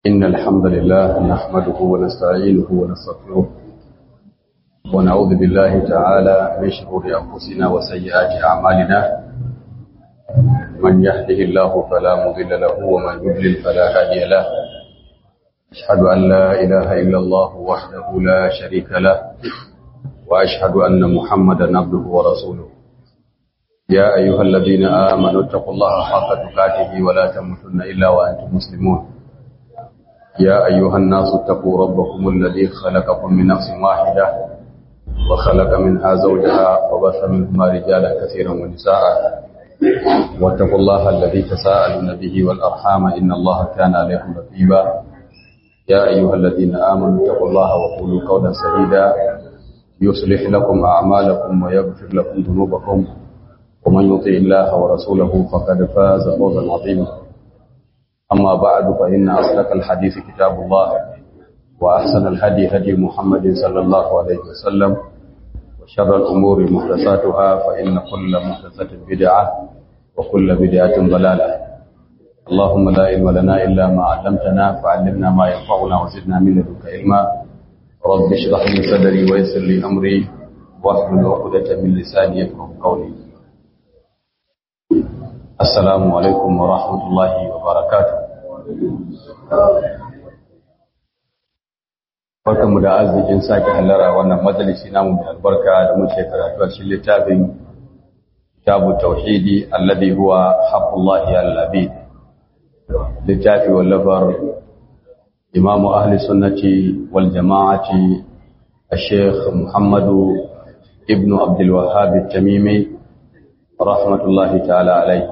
إن الحمد لله نحمده ونستعينه ونستغفره ونعوذ بالله تعالى من شرور أنفسنا وسيئات أعمالنا من يهده الله فلا مضل له ومن يضلل فلا هادي له أشهد أن لا إله إلا الله وحده لا شريك له وأشهد أن محمدا عبده ورسوله يا أيها الذين آمنوا اتقوا الله حق تقاته ولا تموتن إلا وأنتم مسلمون يا أيها الناس اتقوا ربكم الذي خلقكم من نفس واحدة وخلق منها زوجها وبث منهما رجالا كثيرا ونساء واتقوا الله الذي تساءلون به والأرحام إن الله كان عليكم رقيبا يا أيها الذين آمنوا اتقوا الله وقولوا قولا سديدا يصلح لكم أعمالكم ويغفر لكم ذنوبكم ومن يطع الله ورسوله فقد فاز فوزا عظيما أما بعد فإن أصدق الحديث كتاب الله وأحسن الهدي هدي محمد صلى الله عليه وسلم وشر الأمور محدثاتها فإن كل محدثة بدعة وكل بدعة ضلالة اللهم لا علم لنا إلا ما علمتنا فعلمنا ما ينفعنا وزدنا من لدنك علما رب اشرح لي صدري ويسر لي أمري واحلل عقدة من لساني يفقهوا قولي السلام عليكم ورحمة الله وبركاته barkanmu da arzikin sake hallara wannan majalisi namu mai albarka da muke karatu a cikin littafin kitabu tauhidi alladhi huwa haqqullahi al-abid littafi wallafar imamu ahli sunnati wal jama'ati al-sheikh muhammadu ibnu abdul wahhab at-tamimi rahmatullahi ta'ala alayhi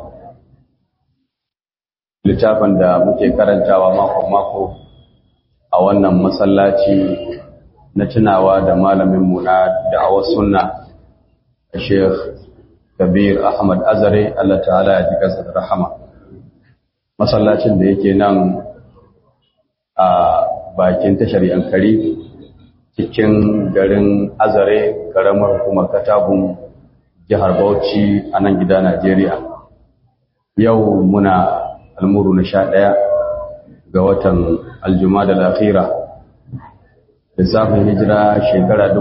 littafin da muke karantawa mako a wannan masallaci na tunawa da malaminmu na da'awar sunna Sheikh Kabir Ahmad Azare Allah ta'ala ya jika sa da rahama masallacin da yake nan a bakin tashar Yankari cikin garin Azare karamar hukumar Katagun jihar Bauchi a nan gida Najeriya yau muna almuru na 11 ga watan aljumada al-akhira lissafin hijira shekara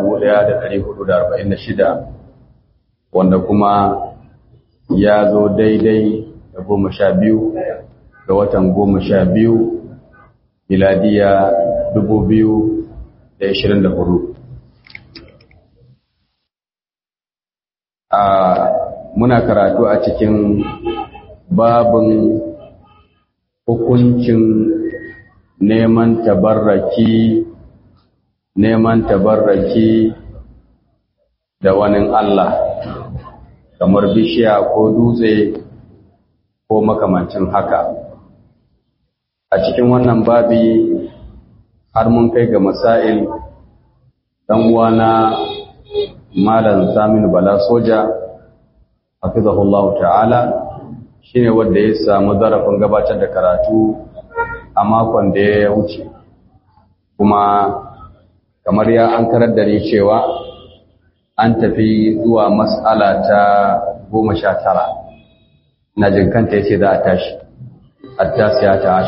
1446 wanda kuma ya zo daidai da 12 ga watan 12 miladiya 2024 muna karatu a cikin babin hukuncin neman tabarraki da wani Allah kamar bishiya ko dutse ko makamancin haka a cikin wannan babi har mun kai ga masail dan uwana malam Saminu Bala Soja hafizahullahu ta'ala shine wanda ya samu zarafin gabatar da karatu a makon da ya wuce kuma kamar ya an karar da ni cewa an tafi zuwa mas'ala ta 19 na jinkanta yace za a tashi at-tasiya ta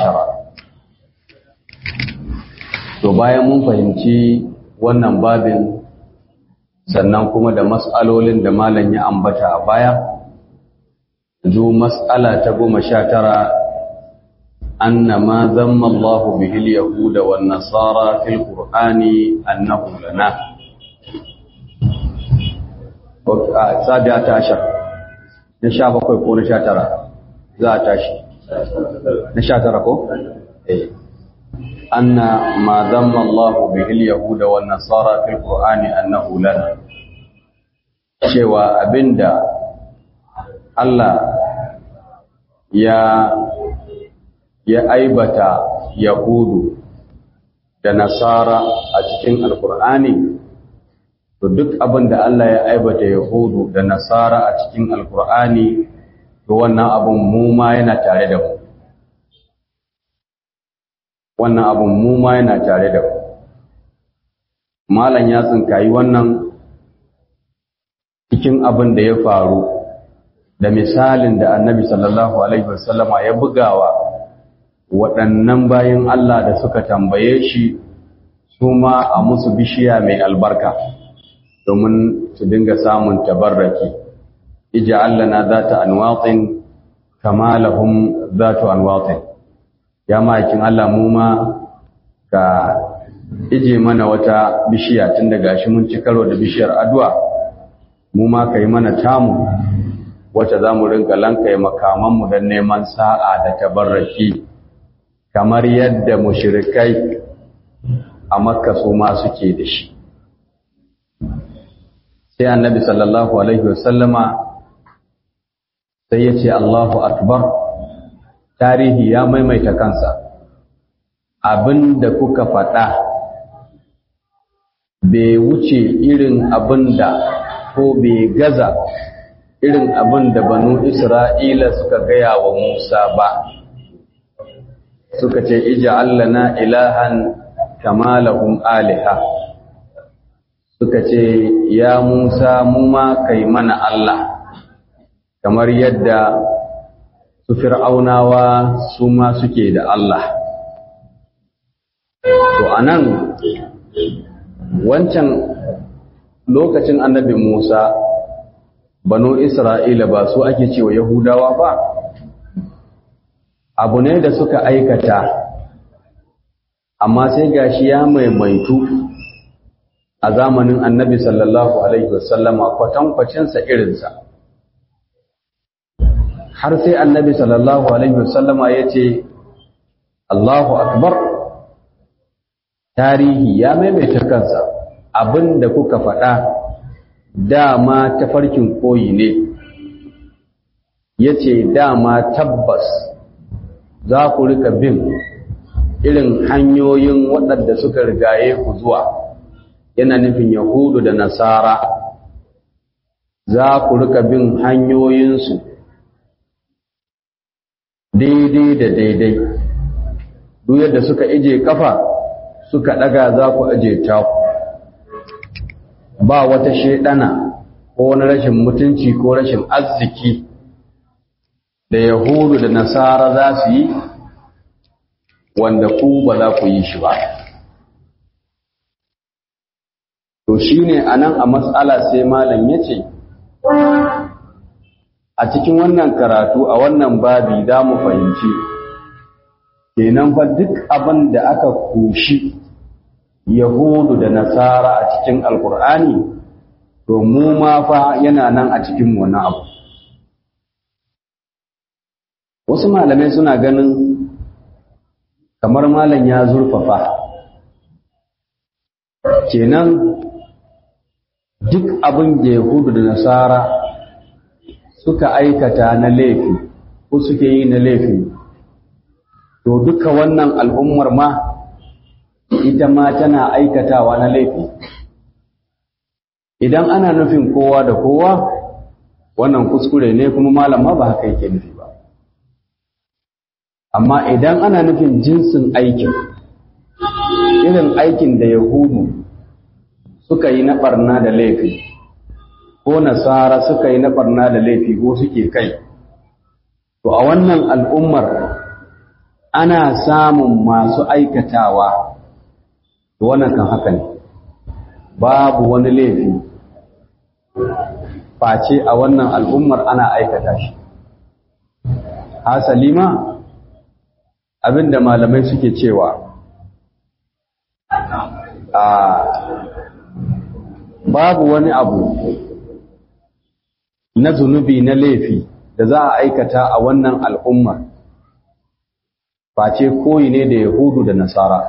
10 to bayan mun fahimci wannan babin sannan kuma da mas'alolin da malam ya ambata a baya zo mas'ala ta 19 أن ما ذم الله به اليهود والنصارى في القرآن أنه لنا 17 نشابه ko na 19 za a tashi na 19 ko أن ما ذم الله به اليهود والنصارى في القرآن أنه لنا cewa abinda Allah ya aibata Yahudu da Nasara a cikin Alkur'ani to duk abin da Allah ya aibata Yahudu da Nasara a cikin Alkur'ani to wannan abin mu ma yana tare da mu malam ya tsinkayi wannan cikin abin da ya faru da misalin da Annabi sallallahu alaihi wasallama ya bugawa waɗannan bayin Allah da suka tambaye shi su ma a musu bishiya mai albarka domin su dinga samun tabarraki. Ij'al lana zata anwatin kama lahum zatu anwatin. Ya ma'aikin Allah mu ma ka ije mana wata bishiya tun daga shi mun ci karo da bishiyar addu'a, mu ma kai mana tamu wacce za mu rinka lankai makamanmu don neman sa'a da tabarraki kamar yadda mushrikai a Makka su ma suke da shi. Sai Annabi sallallahu alaihi wasallama sai ya ce Allahu akbar, tarihi ya maimaita kansa. Abinda kuka faɗa bai wuce irin abinda ko bai gaza irin abinda banu Isra'ila suka gaya wa Musa ba. Suka ce ij'al lana ilahan kama lahum aliha. Suka ce ya Musa mu ma kai mana Allah kamar yadda su fir'aunawa su ma suke da Allah. To anan wancan lokacin Annabi Musa banu Isra'ila ba su ake cewa Yahudawa ba, abu ne da suka aikata amma sai gashi ya maimaitu a zamanin Annabi sallallahu alaihi wasallama kwatankwacinsa irinsa, har sai Annabi sallallahu alaihi wasallama ya ce Allahu akbar, tarihi ya maimaita kansa. Abinda kuka faɗa dama tafarkin koyi ne, yace dama tabbas za ku rika bin irin hanyoyin waɗanda suka rigaye ku zuwa, yana nufin Yahudu da Nasara, za ku rika bin hanyoyinsu daidai da daidai, duk yadda suka ije kafa suka ɗaga za ku aje taku. Ba wata shedana ko wani rashin mutunci ko rashin arziki da Yahudu da Nasara za su yi wanda ku ba za ku yi shi ba. To shine anan a matsala sai malam yace a cikin wannan karatu a wannan babi za mu fahimci kenan fa duk abin da aka kushi Yahudu da Nasara a cikin Alkur'ani, to mu ma fa yana nan a cikin wannan abu. Wasu malamai suna ganin kamar malam ya zurfafa. Kenan duk abin da Yahudu da Nasara suka aikata na laifi ko suke yi na laifi, to duka wannan al'ummar ma ita ma tana aikatawa na laifi. Idan ana nufin kowa da kowa, wannan kuskure ne kuma malam ma ba haka yake nufi ba. Amma idan ana nufin jinsin aikin, irin aikin da Yahudu suka yi na barna da laifi, ko Nasara suka yi na barna da laifi ko suke kai, to a wannan al'ummar ana samun masu aikatawa. Wannan kan haka ne, babu wani laifi face a wannan al'ummar ana aikata shi. Hasali ma abinda malamai suke cewa babu wani abu na zunubi na laifi da za a aikata a wannan al'ummar face koyi ne da Yahudu da Nasara.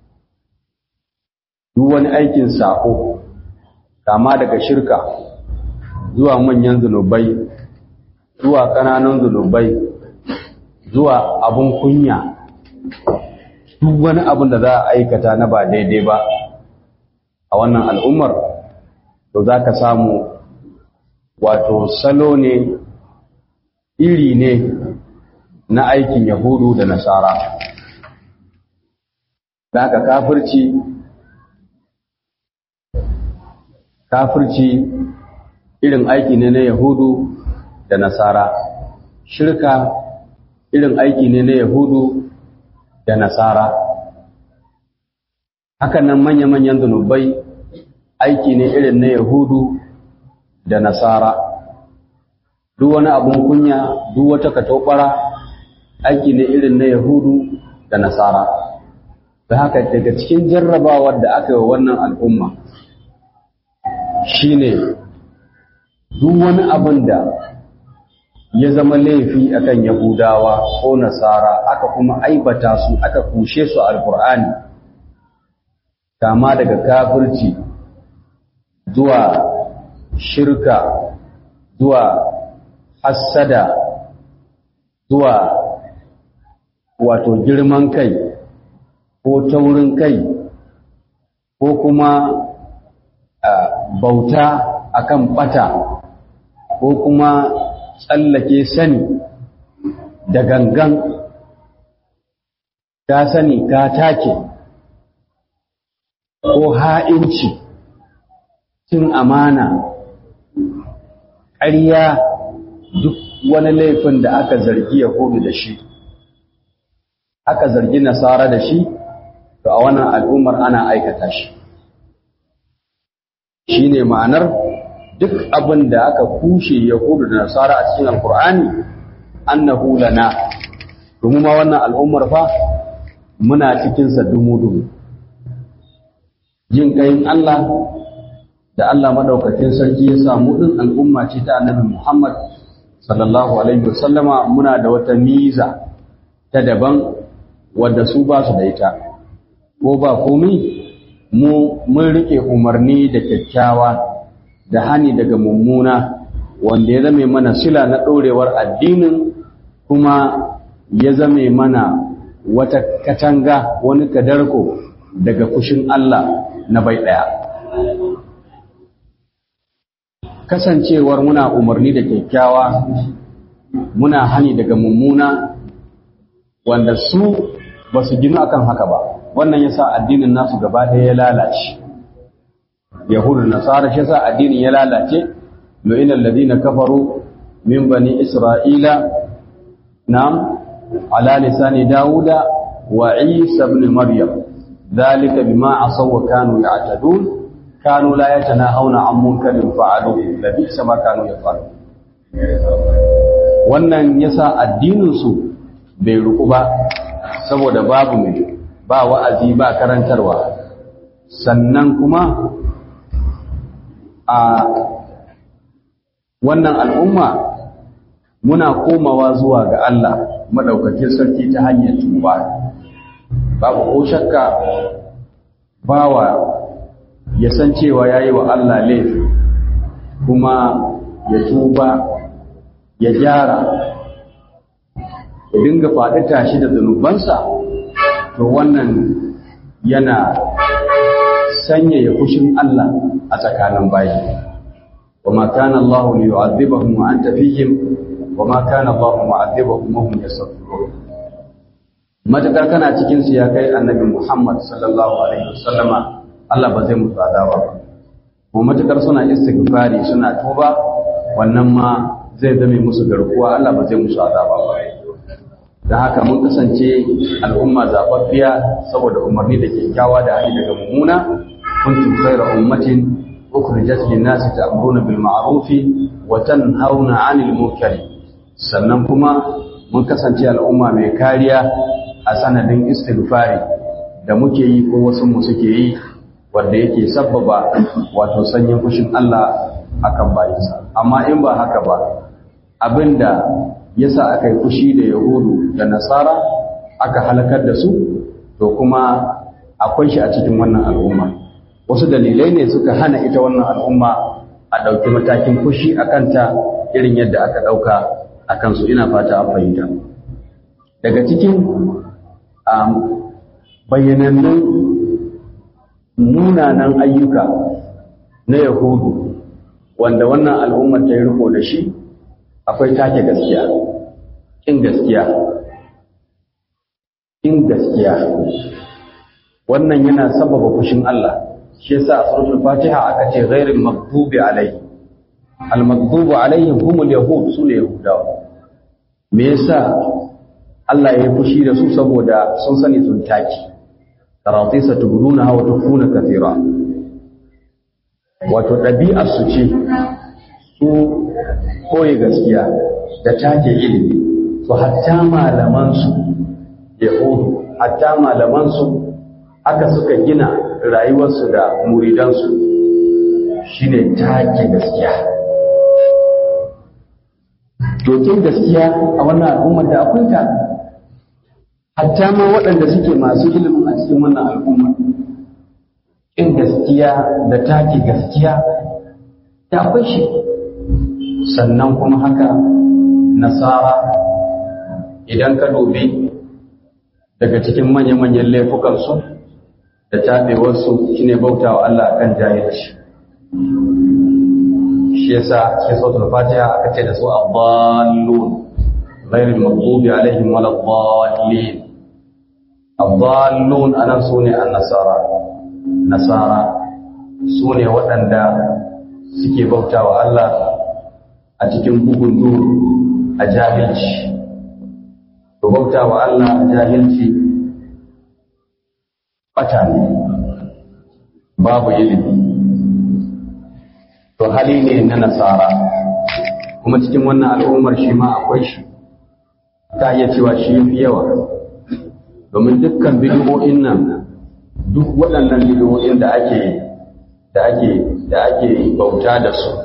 Duk wani aikin sako, kama daga shirka zuwa manyan zunubai, zuwa ƙananan zunubai, zuwa abun kunya, duk wani abun da za a aikata na ba daidai ba a wannan al'ummar, to za ka samu wato salo ne, iri ne na aikin Yahudu da Nasara. Da haka kafirci irin aiki ne na Yahudu da Nasara, shirka irin aiki ne na Yahudu da nasara. Hakan nan manya-manyan zunubai aiki ne irin na Yahudu da nasara. Duk wani abun kunya, duk wata katobara aiki ne irin na Yahudu da nasara. Da haka daga cikin jarrabawar da aka yi wannan al'umma shine duk wani abin da ya zama laifi akan Yahudawa ko Nasara aka kuma aibata su aka kushe su Alƙur'ani, kama daga kafirci zuwa shirka zuwa hassada zuwa wato girman kai ko taurin kai ko kuma bauta akan bata ko kuma tsallake sani da gangan, ka sani ka take ko ha'inci, cin amana, ƙarya, duk wani laifin da aka zargi Yahudu da shi, aka zargi Nasara da shi, to a wannan al'ummar ana aikata shi. Shi ne ma'anar duk abin da aka kushe Yahudu da Nasara a cikin Alƙur'ani, annahu lana, domin ma wannan al'ummar fa muna cikinsa dumu-dumu. Jin ƙayin Allah da Allah maɗaukakin sarki ya samu ɗin al'umma ce ta annabi Muhammad sallallahu Alaihi wasallama, muna da wata miza ta daban wadda su ba su da ita, ko ba komai mun riƙe umarni da kyakkyawa da hani daga mummuna wanda ya zame mana sila na ɗorewar addinin, kuma ya zame mana wata katanga, wani kadarko daga fushin Allah na bai ɗaya. Kasancewar muna umarni da kyakkyawa muna hani daga mummuna wanda su ba su ginu akan haka ba, wannan ya sa addinin nasu gaba ɗaya ya lalace. Yahudu da Nasara shi sa addinin ya lalace. lu'ina alladhina kafaru min bani isra'ila nam ala lisani dauda wa isa ibn maryam dhalika bima asaw wa kanu ya'tadun kanu la yatanahawna 'an munkarin fa'alu labisa ma kanu yaf'alun. Wannan yasa addinin su bai ruku ba, saboda babu mai ba wa'azi ba karantarwa. Sannan kuma a wannan al'umma muna komawa zuwa ga Allah madaukakin sarki ta hanyar tuba. Babu ko shakka bawa ya san cewa yayi wa Allah laifi kuma ya tuba ya gyara ya dinga faɗi tashi da zunubansa, to wannan yana sanyaya fushin Allah a tsakanin bayi. وما كان الله ليعذبهم وأنت فيهم وما كان الله معذبهم وهم يستغفرون. matakar kana cikin su ya kai annabi Muhammad sallallahu alaihi wasallama, Allah ba zai musu adawa ba. Kuma matakar suna istighfari suna tuba, wannan ma zai zame musu garkuwa, Allah ba zai musu adawa ba. Dan haka mun kasance al'umma zababbiya saboda umarni da kyakkyawa da hali daga mummuna. kuntum khayra ummatin ukhrijat lin-nasi ta'muruna bil ma'rufi wa tanhauna 'anil munkari. Sannan kuma mun kasance al'umma mai kariya a sanadin istighfari da muke yi ko wasu mu suke yi, wanda yake sabbaba wato sanyin fushin Allah akan bayinsa. Amma in ba haka ba, abinda yasa aka yi fushi da Yahudu da Nasara aka halakar da su, to kuma akwai shi a cikin wannan al'umma. Wasu dalilai ne suka hana ita wannan al'umma a ɗauki matakin fushi a kanta irin yadda aka ɗauka a kansu. Ina fata a fahimta. Daga cikin bayyanannun munanan ayyuka na Yahudu wanda wannan al'ummar ta yi riko da shi, akwai take gaskiya, ƙin gaskiya. Wannan yana sababa fushin Allah. Shi yasa a suratul Fatiha aka ce ghairil maghdubi alaihim. Al maghdubu alaihim humul yahud, sune yahudawa. Me yasa Allah ya yi fushi da su saboda sun sani sun taki karatisa tubuluna wa tufuna kathira wato ɗabi'ar su ce su koyi gaskiya da take ilimi su hatta malaman su yahudu hatta malaman su aka suka gina rayuwarsu da muridansu shine take gaskiya. Dokin gaskiya a wannan al'ummar da akwai ta hatta ma waɗanda suke masu ilimin a cikin wannan al'ummar in gaskiya da take gaskiya da akwai shi. Sannan kuma haka nasara idan ka dubi daga cikin manya-manyan laifukansu da taɓewarsu shine bauta wa Allah kan jahilci. Shi yasa sai sautul fatiha aka ce da su ad-dallun ghayril maghdubi alaihim waladdallin. Ad-dallun anan sune an-nasara. Nasara sune waɗanda suke bauta wa Allah a cikin bugun duhu a jahilci. To bauta wa Allah a jahilci bata ne, babu ilimi. To hali ne na nasara, kuma cikin wannan al'ummar shi ma akwai shi, ta iya cewa shi fi yawa, domin dukkan bid'o'in nan, duk waɗannan bid'o'in da ake bauta da su,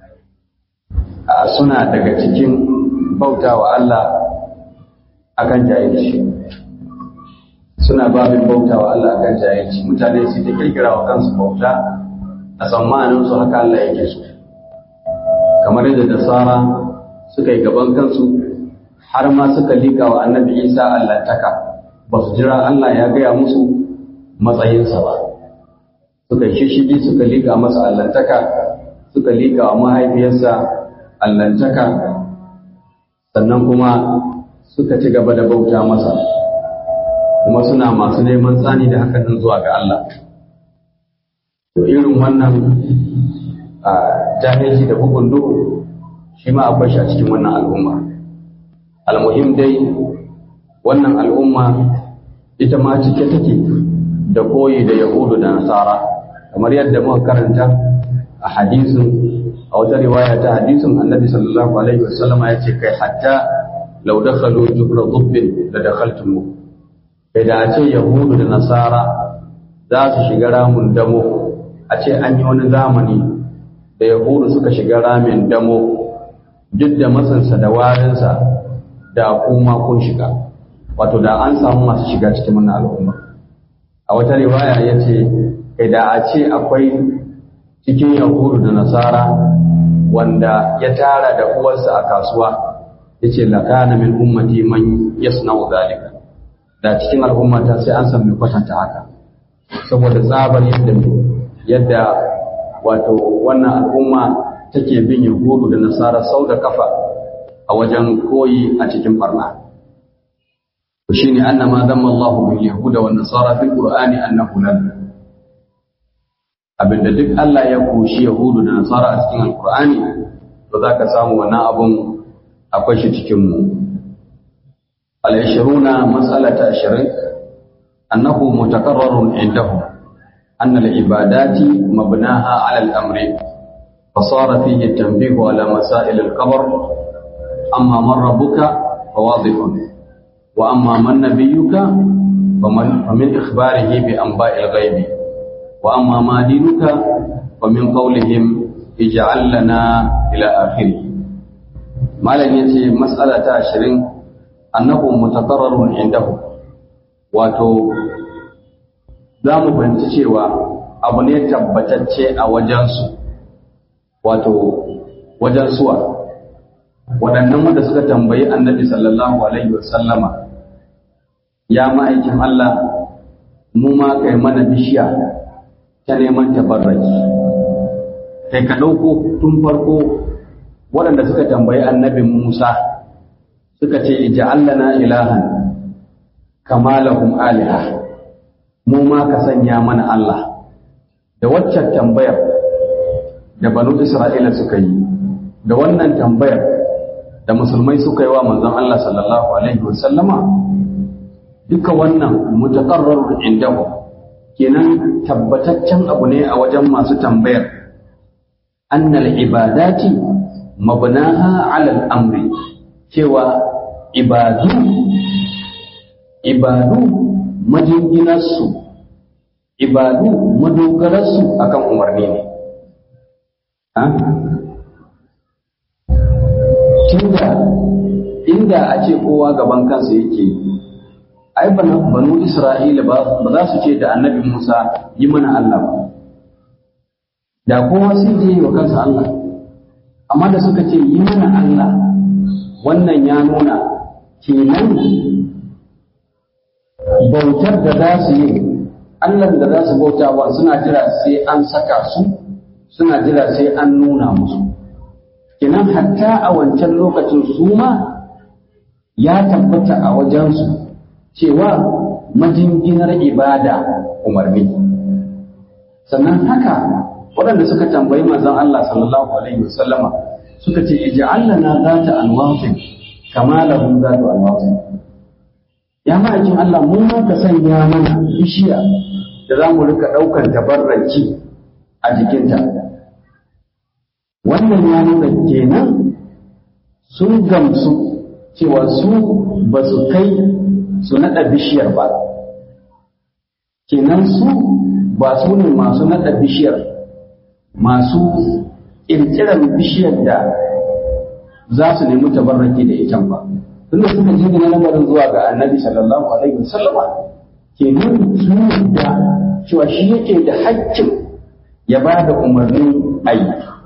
suna daga cikin bauta wa Allah akan jahilci. Suna babin bauta wa Allah akan jahilci. Mutane su ta kirkira wa kansu bauta a tsammanin su haka Allah yake so, kamar yadda nasara suka yi gaban kansu har ma suka lika wa annabi Isa allantaka, ba su jira Allah ya gaya musu matsayinsa ba, suka shishigi suka lika masa allantaka, suka lika wa mahaifiyarsa allantaka, sannan kuma suka ci gaba da bauta masa, kuma suna masu neman tsani da hakan zuwa ga Allah. To irin wannan jahilci da bugun duhu shi ma akwai shi a cikin wannan al'umma. Almuhim dai wannan al'umma ita ma cike take da koyi da yahudu da nasara, kamar yadda muka karanta a hadisin, a wata riwaya ta hadisin annabi sallallahu alaihi wasallam ya ce kai hatta law dakhalu jubra dhubbin la dakhaltum. Kai da ce yahudu da nasara za su shiga ramin damo, a ce an yi wani zamani da yahudu suka shiga ramin damo, duk da matsinsa da warinsa da kuma kun shiga, wato da an samu masu shiga cikin wannan al'umma. A wata riwaya ya ce kai da a ce akwai cikin yahudu da nasara wanda ya tara da uwarsa a kasuwa, ya ce lakana min ummati man yasna'u zalika, da cikin al'ummata sai an san mai kwatanta haka, saboda tsabar yadda wato wannan al'umma take bin yahudu da nasara sau da kafa a wajen koyi a cikin barna. To shine annama damma Allahu bil yahuda wan nasara fil qur'ani annahu lan, abinda duk Allah ya koshi yahudu da nasara a cikin alqur'ani to zaka samu wannan abun akwai shi cikin mu. al-20 mas'alata 20 annahu mutaqarrarun indahum أن العبادات مبناها على الأمر، فصار فيه التنبيه على مسائل القبر. أما من ربك فواضح، وأما من نبيك فمن إخباره بأنباء الغيب، وأما ما دينك فمن قولهم اجعل لنا إلى آخره. ما لن يتي مسألة 20 أنه متقرر عنده، واتو za mu fahimci cewa abu ne tabbatacce a wajensu, wato wajen suwa waɗannan wanda suka tambayi annabi sallallahu alaihi wasallama, ya ma'aikin Allah mu ma kai mana bishiya ta neman tabarraki. Kai ka ɗauko tun farko waɗanda suka tambayi annabi Musa suka ce ija'al lana ilahan kama lahum aliha, mu ma ka sanya mana Allah. Da waccan tambayar da banu Isra'ila suka yi, da wannan tambayar da musulmai suka yi wa manzon Allah sallallahu alaihi wasallama duka wannan mutaqarrar indahu kenan tabbataccen abu ne a wajen masu tambayar annal ibadati mabnaha ala al-amri cewa ibadu majinginarsu ibadu madogararsu akan umarni ne tunda inda a ce kowa gaban kansa yake ai banu Isra'ila ba za su ce da annabi Musa yi mana Allah ba da kowa sai je wa kansa Allah amma da suka ce yi mana Allah wannan ya nuna kenan bautar da za su yi Allah da za su bautawa suna jira sai an saka su suna jira sai an nuna musu kenan hatta a wancan lokacin su ma ya tabbata a wajensu cewa majinginar ibada umarni sannan haka waɗanda suka tambayi manzon Allah sallallahu alaihi wasallama suka ce ij'al lana zata anwatin kama lahum zatu anwatin ya ma'aikin Allah mun ka sanya mana bishiya da za mu rika ɗaukar tabarraki a jikinta wannan ya nuna kenan sun gamsu cewa su ba su kai su naɗa bishiyar ba kenan su ba su ne masu naɗa bishiyar masu ƙirƙirar bishiyar da za su nemi tabarraki da ita ba tunda suka jingina lamarin zuwa ga annabi sallallahu alaihi wasallama kenan sun yadda cewa shi yake da haƙƙin ya ba da umarnin ayi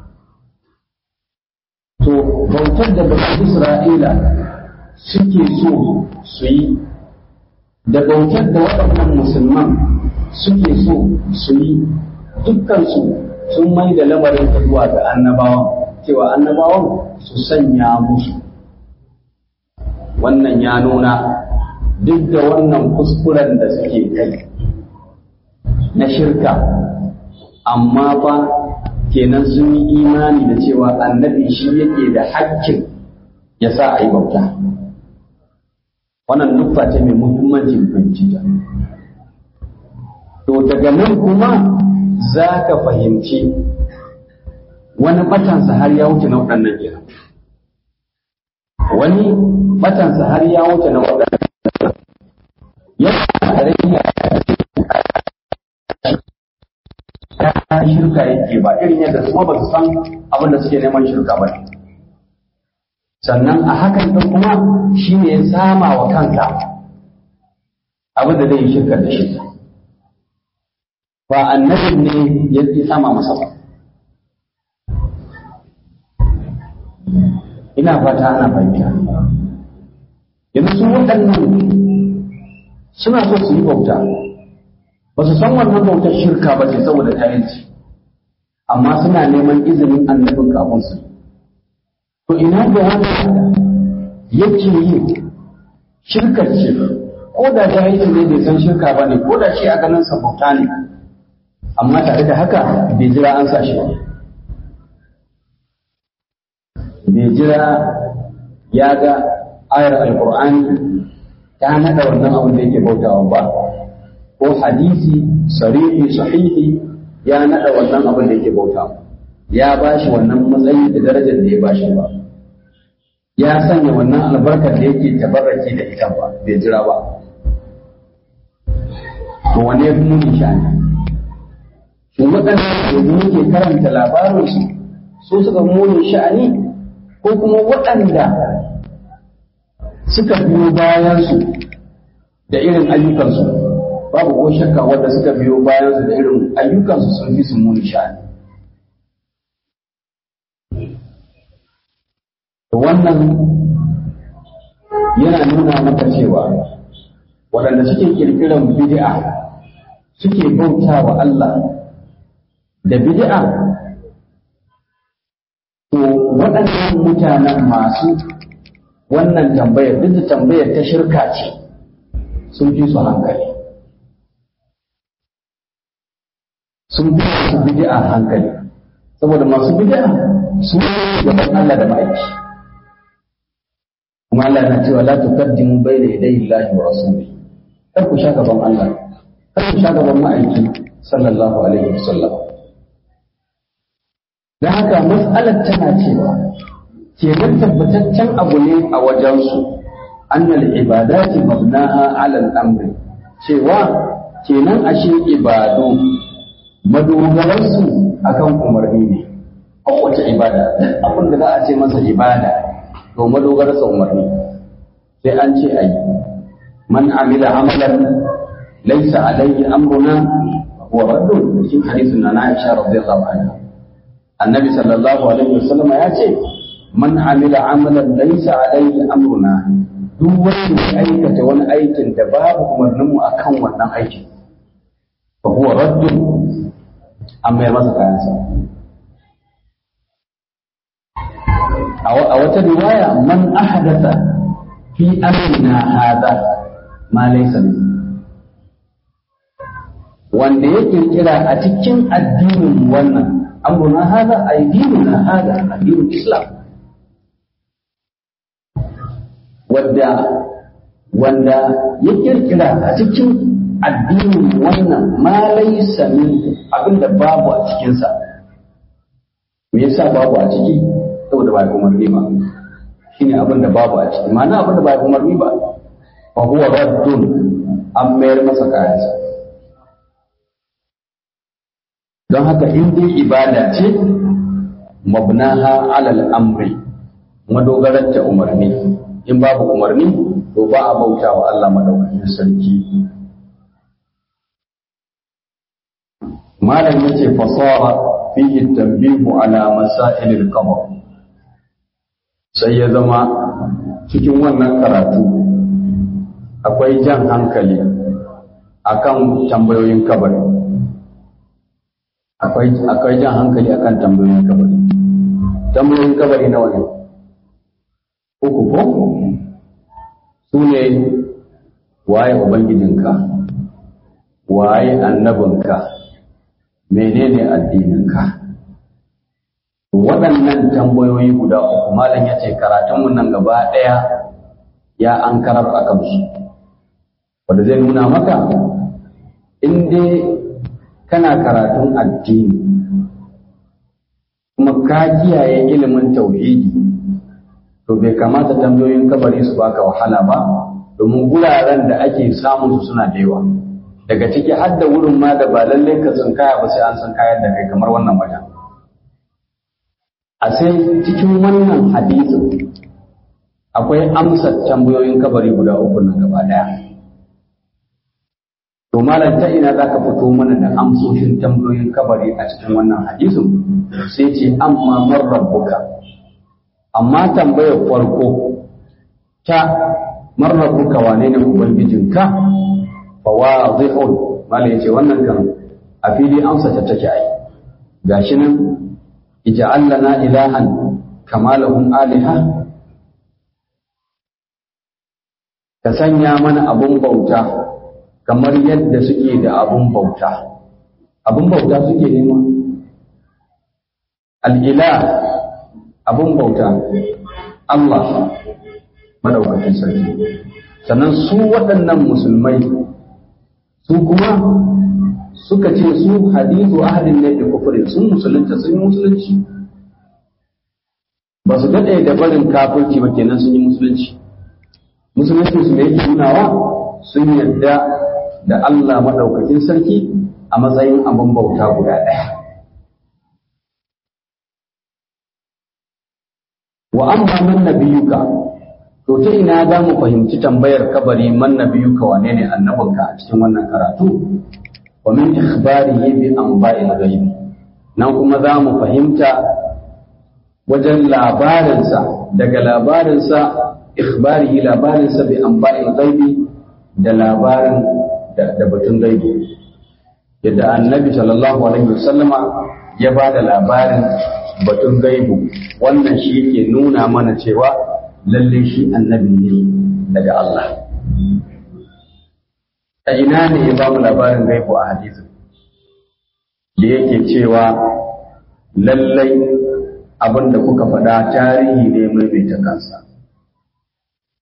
to bautar da bakin Isra'ila suke so su yi da bautar da waɗannan musulman suke so su yi dukkansu sun mai da lamarin zuwa ga annabawan cewa annabawan su sanya musu wannan ya nuna duk da wannan kuskuren da suke kai na shirka amma ba kenan sun yi imani da cewa annabi shi yake da haƙƙin ya sa a yi bauta wannan nuffa ce mai muhimmanci fahimci ta to daga nan kuma za ka fahimci wani batansa har ya wuce na waɗannan kenan wani batansa har ya wuce na waɗannan yana tarayya ta shirka yake ba irin yadda su ba su san abin da suke neman shirka ba sannan a hakan ɗin kuma shi ne ya sama wa kansa abin da zai yi shirka da shi ba annabin ne ya sama masa ba ina fata ana fahimta yanzu su waɗannan suna so su yi bauta ba su san wannan bautar shirka ba ce saboda tayanci amma suna neman izinin annabin kafin su to ina da wanda yake yi shirkar ce ko da jahilci ne bai san shirka ba ne ko da shi a ganin sa bauta ne amma tare da haka bai jira an sa shi ba bai jira ya ga ayar alkur'ani ta naɗa wannan abin da yake bautawa ba ko hadisi sarihi sahihi ya naɗa wannan abin da yake bautawa ya ba shi wannan matsayi da darajar da ya ba shi ba ya sanya wannan albarkar da yake tabarraki da ita ba bai jira ba to wane ya fi muni sha'ani shin waɗanda yanzu yake karanta labarinsu su suka muni sha'ani ko kuma waɗanda suka biyo bayansu da irin ayyukansu babu ko shakka wanda suka biyo bayansu da irin ayyukansu sun fi su muni sha'ani wannan yana nuna maka cewa waɗanda suke ƙirƙirar bid'a suke bauta wa Allah da bid'a to waɗannan mutanen masu wannan tambayar duk da tambayar ta shirka ce sun fi su hankali sun fi su bid'a hankali saboda masu bid'a su gaban Allah da ma'aiki kuma Allah na cewa la tuqaddimu bayna yaday Allahi wa rasulihi, kar ku sha gaban Allah, kar ku sha gaban ma'aiki sallallahu alaihi wasallam. Dan haka mas'alar tana cewa kenan tabbataccen abu ne a wajensu annal ibadati mabnaha ala al-amri, cewa kenan ashe ibadu madogararsu akan umarni ne. Kowace ibada abin da za a ce masa ibada to madogararsa umarni, sai an ce ayi. Man amila amalan laysa alayhi amruna wa raddun, cikin hadisin na Aisha radiyallahu anha, annabi sallallahu alaihi wasallam ya ce man amila amalan laysa alayhi amruna, duk wanda ya aikata wani aikin da babu umarninmu akan wannan aikin fa huwa raddun, amma ya masa kayansa. a wata riwaya man ahdatha fi amrina hadha ma laysa min, wanda ya kirkira a cikin addinin wannan, amruna hadha ay dinuna hadha, addinin Islam, wanda ya kirkira a cikin addinin wannan ma laysa min, abinda babu a cikinsa. Me yasa babu a ciki? Saboda ba umarni ba, shine abinda babu a ciki. Ma'ana abinda ba umarni ba fa huwa raddun, an mayar masa kayansa. Don haka in dai ibada ce mabnaha alal amri, madogarar ta umarni, in babu umarni to ba a bauta wa Allah madaukakin sarki. Malam yace fasara fihi tanbihu ala masail al-qabr, sai ya zama cikin wannan karatu akwai jan hankali akan tambayoyin kabari, akwai jan hankali akan tambayoyin kabari. Tambayoyin kabari nawa ne? Uku ko? Su ne waye ubangijinka, waye annabinka, menene addininka. Waɗannan tambayoyi guda uku malam ya ce karatunmu nan gaba ɗaya ya an karar a kansu, wanda zai nuna maka in dai kana karatun addini kuma ka kiyaye ilimin tauhidi, to bai kamata tambayoyin kabari su baka wahala ba, domin guraren da ake samun su suna da yawa. Daga ciki har da wurin ma da ba lallai ka tsinkaya ba sai an tsinkayar da kai, kamar wannan wajen. A sai cikin wannan hadisin akwai amsar tambayoyin kabari guda uku nan gaba daya. To malam ta ina zaka fito mana da amsoshin tambayoyin kabari a cikin wannan hadisin? Sai ce amma man rabbuka, amma tambayar farko ta man rabbuka, wane ne ubangijinka, fa wadihun, malam yace wannan kan a fili amsa ta take ai. Gashi nan, ij'al lana ilahan kama lahum aliha, ka sanya mana abun bauta kamar yadda suke da abun bauta. Abun bauta suke nema, al'ilah abun bauta Allah madaukakin sarki. Sannan su waɗannan musulmai su kuma suka ce su hadithu ahadin ne da kufurin, sun musulunta, sun yi musulunci, ba su daɗe da barin kafirci ba, kenan sun yi musulunci. Musulunci su da yake nunawa sun yarda da Allah maɗaukakin sarki a matsayin abin bauta guda ɗaya. Wa amma man nabiyuka, to ta ina za mu fahimci tambayar kabari man nabiyuka, wane ne annabinka, a cikin wannan karatu? Wa min ikhbarihi bi anba'il ghaib, nan kuma za mu fahimta wajen labarinsa, daga labarinsa ikhbarihi, labarinsa bi anba'il ghaib, da labarin da batun gaibi, yadda annabi sallallahu alaihi wasallama ya ba da labarin batun gaibu. Wannan shi yake nuna mana cewa lalle shi annabi ne daga Allah. A ina ne ya ba mu labarin gaibu a hadisin da yake cewa lallai abin da kuka faɗa tarihi ne maimaita kansa.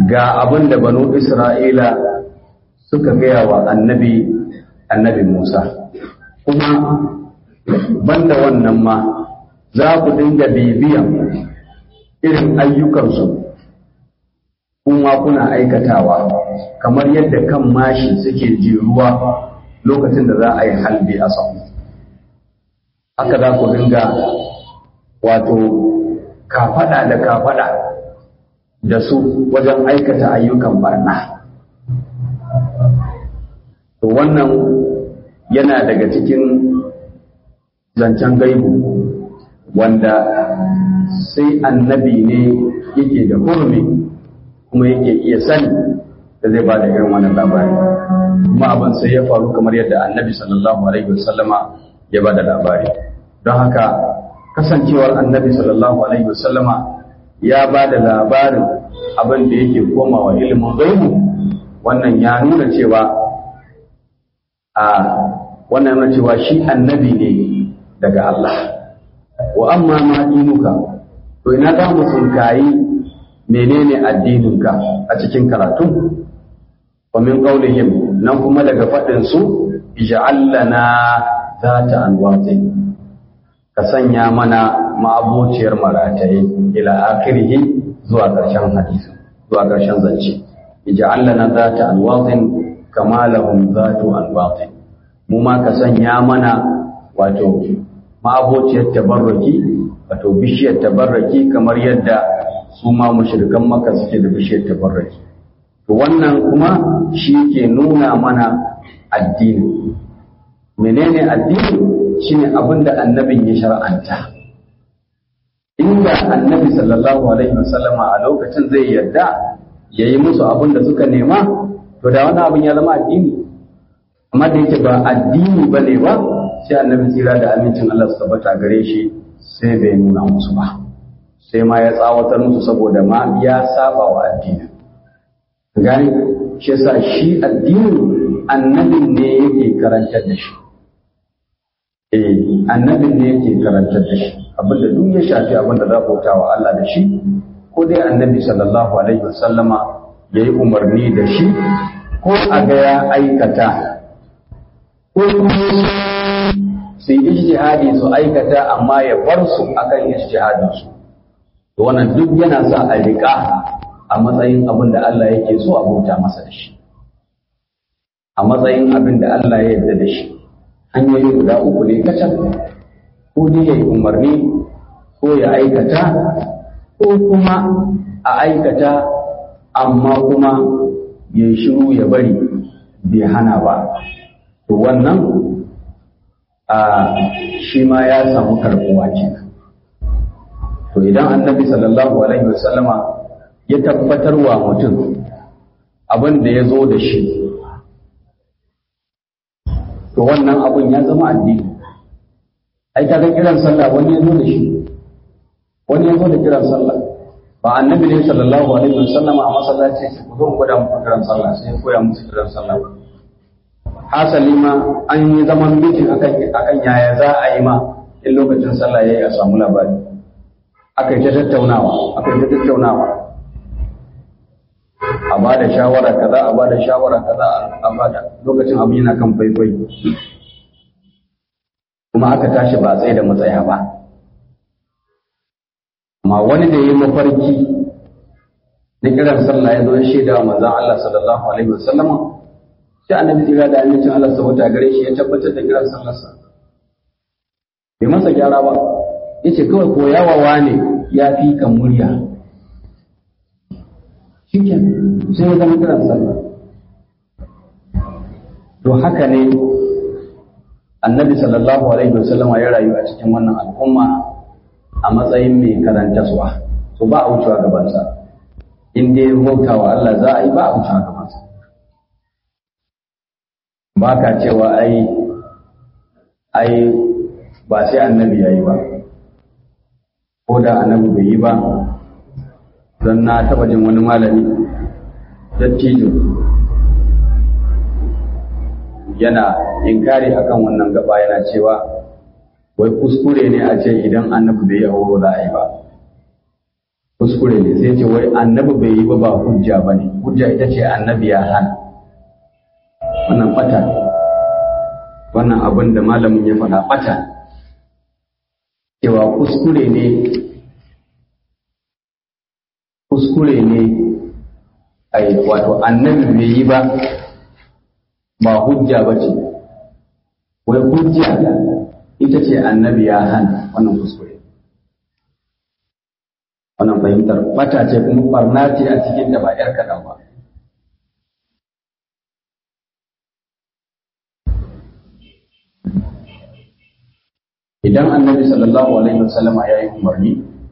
ga abin da banu Isra'ila suka gaya wa annabi Musa, kuma banda wannan ma za ku dinga bibiyan irin ayyukansu kuma kuna aikatawa kamar yadda kan mashi suke jeruwa lokacin da za a yi halbi a sau. Haka za ku dinga wato kafada da kafada da su wajen aikata ayyukan barna. To wannan yana daga cikin zancen gaibu wanda sai annabi ne yake da hurmi kuma yake iya sani da zai ba da irin wannan labari, kuma abin sai ya faru kamar yadda annabi sallallahu alaihi wasallama ya ba da labari. Don haka kasancewar annabi sallallahu alaihi wasallama ya ba da labarin abin da yake komawa ilimin gaibu, wannan ya nuna cewa shi annabi ne daga Allah. Wa amma ma dinuka, to ina za mu sunkayi menene addininka a cikin karatu? Wa min qawlihim, nan kuma daga faɗin su ij'al lana zata anwatin, ka sanya mana ma'abociyar marataye ila akhirih zuwa ƙarshen hadisi, zuwa ƙarshen zance. Ij'al lana zata anwatin kama lahum zatu anwatin, mu ma ka sanya mana wato ma'abociyar tabarraki, wato bishiyar tabarraki kamar yadda su ma mushrikan Makka suke da bishiyar tabarraki. To wannan kuma shi ke nuna mana addini. Menene addini? Shine abinda annabin ya shar'anta. Inda annabi sallallahu alaihi wasallama a lokacin zai yarda yayi musu abin da suka nema, to da wannan abin ya zama addini. Amma da yake ba addini bane ba, sai annabi tsira da amincin Allah su tabbata gare shi sai bai nuna musu ba, sai ma ya tsawatar musu saboda ma ya saba wa addini. Gani shi yasa shi addini annabin ne yake karantar da shi. Annabin ne yake karantar da shi, abinda duk ya shafi abinda za bauta wa Allah da shi, ko dai annabi sallallahu alaihi wasallama yayi umarni da shi, ko a ga ya aikata, ko su yi ijtihadi su aikata amma ya bar su akan ijtihadin su. To wannan duk yana sa a riƙa a matsayin abin da Allah yake so a bauta masa da shi, a matsayin abin da Allah ya yarda da shi. Hanyoyi guda uku ne kacal, ko dai ya yi umarni ko ya aikata, ko kuma a aikata amma kuma ya shiru ya bari bai hana ba. To wannan shi ma ya samu karɓuwa ce. To idan annabi sallallahu alaihi wasallama ya tabbatar wa mutum abin da ya zo da shi, to wannan abin ya zama addini. Ai kaga kiran sallah wani ya zo da shi, wani ya zo da kiran sallah, ba annabi ne sallallahu alaihi wasallama a masallaci sai ku zo mu gwada muku kiran sallah, sai ya koya musu kiran sallah. Hasali ma an yi zaman mitin akan yaya za a yi ma in lokacin sallah yayi a samu labari. Aka yi ta tattaunawa, a ba da shawara kaza, a ba da shawara kaza, a ba da lokacin abin yana kan faifai. Kuma aka tashi ba tsaye da matsaya ba. Amma wani da ya yi mafarki na kiran sallah ya zo ya shaida wa manzon Allah sallallahu alaihi wasallam, sai annabi tsira da amincin Allah saboda gare shi ya tabbatar da kiran sallarsa. Bai masa gyara ba, yace kawai koyawa ne ya fi kan murya. Shiken sai ya zama kiran sallah. To haka ne annabi sallallahu alaihi wasallam ya rayu a cikin wannan al'umma a matsayin mai karantaswa. To ba a wucewa gabansa. In dai bautawa Allah za a yi, ba a wucewa gabansa. Ba ka cewa ai ba sai annabi ya yi ba, ko da annabi bai yi ba. Don na taɓa jin wani malami dattijo yana inkari akan wannan gaba, yana cewa wai kuskure ne a ce idan annabi bai yi auro za a yi ba. kuskure ne, sai ce wai annabi bai yi ba hujja ba ne, hujja ita ce annabi ya hana. Wannan ɓata, wannan abin da malamin ya faɗa ɓata, cewa kuskure ne wato annabi bai yi ba hujja ba ce, wai hujja ita ce annabi ya hana. Wannan kuskure, wannan fahimtar bata ce kuma barna ce a cikin da ba ‘yar kaɗan ba. Idan annabi sallallahu alaihi wasallama ya yi umarni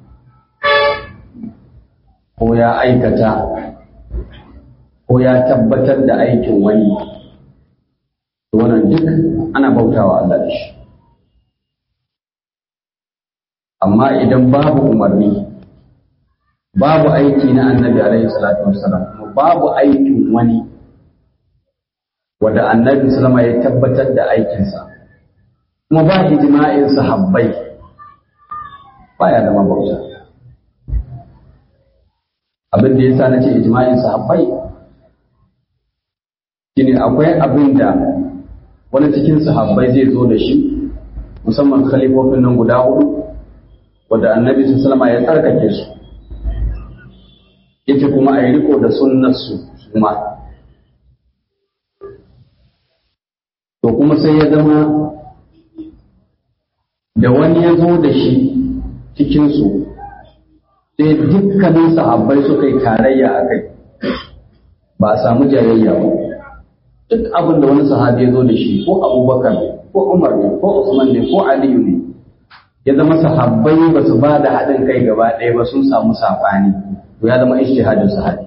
ko ya aikata ko ya tabbatar da aikin wani, wannan duk ana bautawa Allah da shi. Amma idan babu umarni, babu aiki na annabi alaihi salatu wassalam, kuma babu aikin wani wanda annabi sallama ya tabbatar da aikinsa, kuma ba ijma'in sahabbai, baya zama bauta. Abin da yasa nace ijma'in sahabbai shine akwai abin da wani cikin sahabbai zai zo da shi, musamman khalifofin nan guda hudu wanda annabi sallallahu alaihi wasallam ya tsarkake su, yace kuma ayi riko da sunnar su kuma. To kuma sai ya zama da wani ya zo da shi cikin su, sai dukkanin sahabbai suka yi tarayya a kai, ba a samu jayayya ba. Duk abin da wani sahabi ya zo da shi, ko Abubakar ne, ko Umar ne, ko Usman ne, ko Aliyu ne, ya zama sahabbai ba su ba da haɗin kai gaba ɗaya ba, sun samu saɓani, to ya zama ijtihadin sahabi.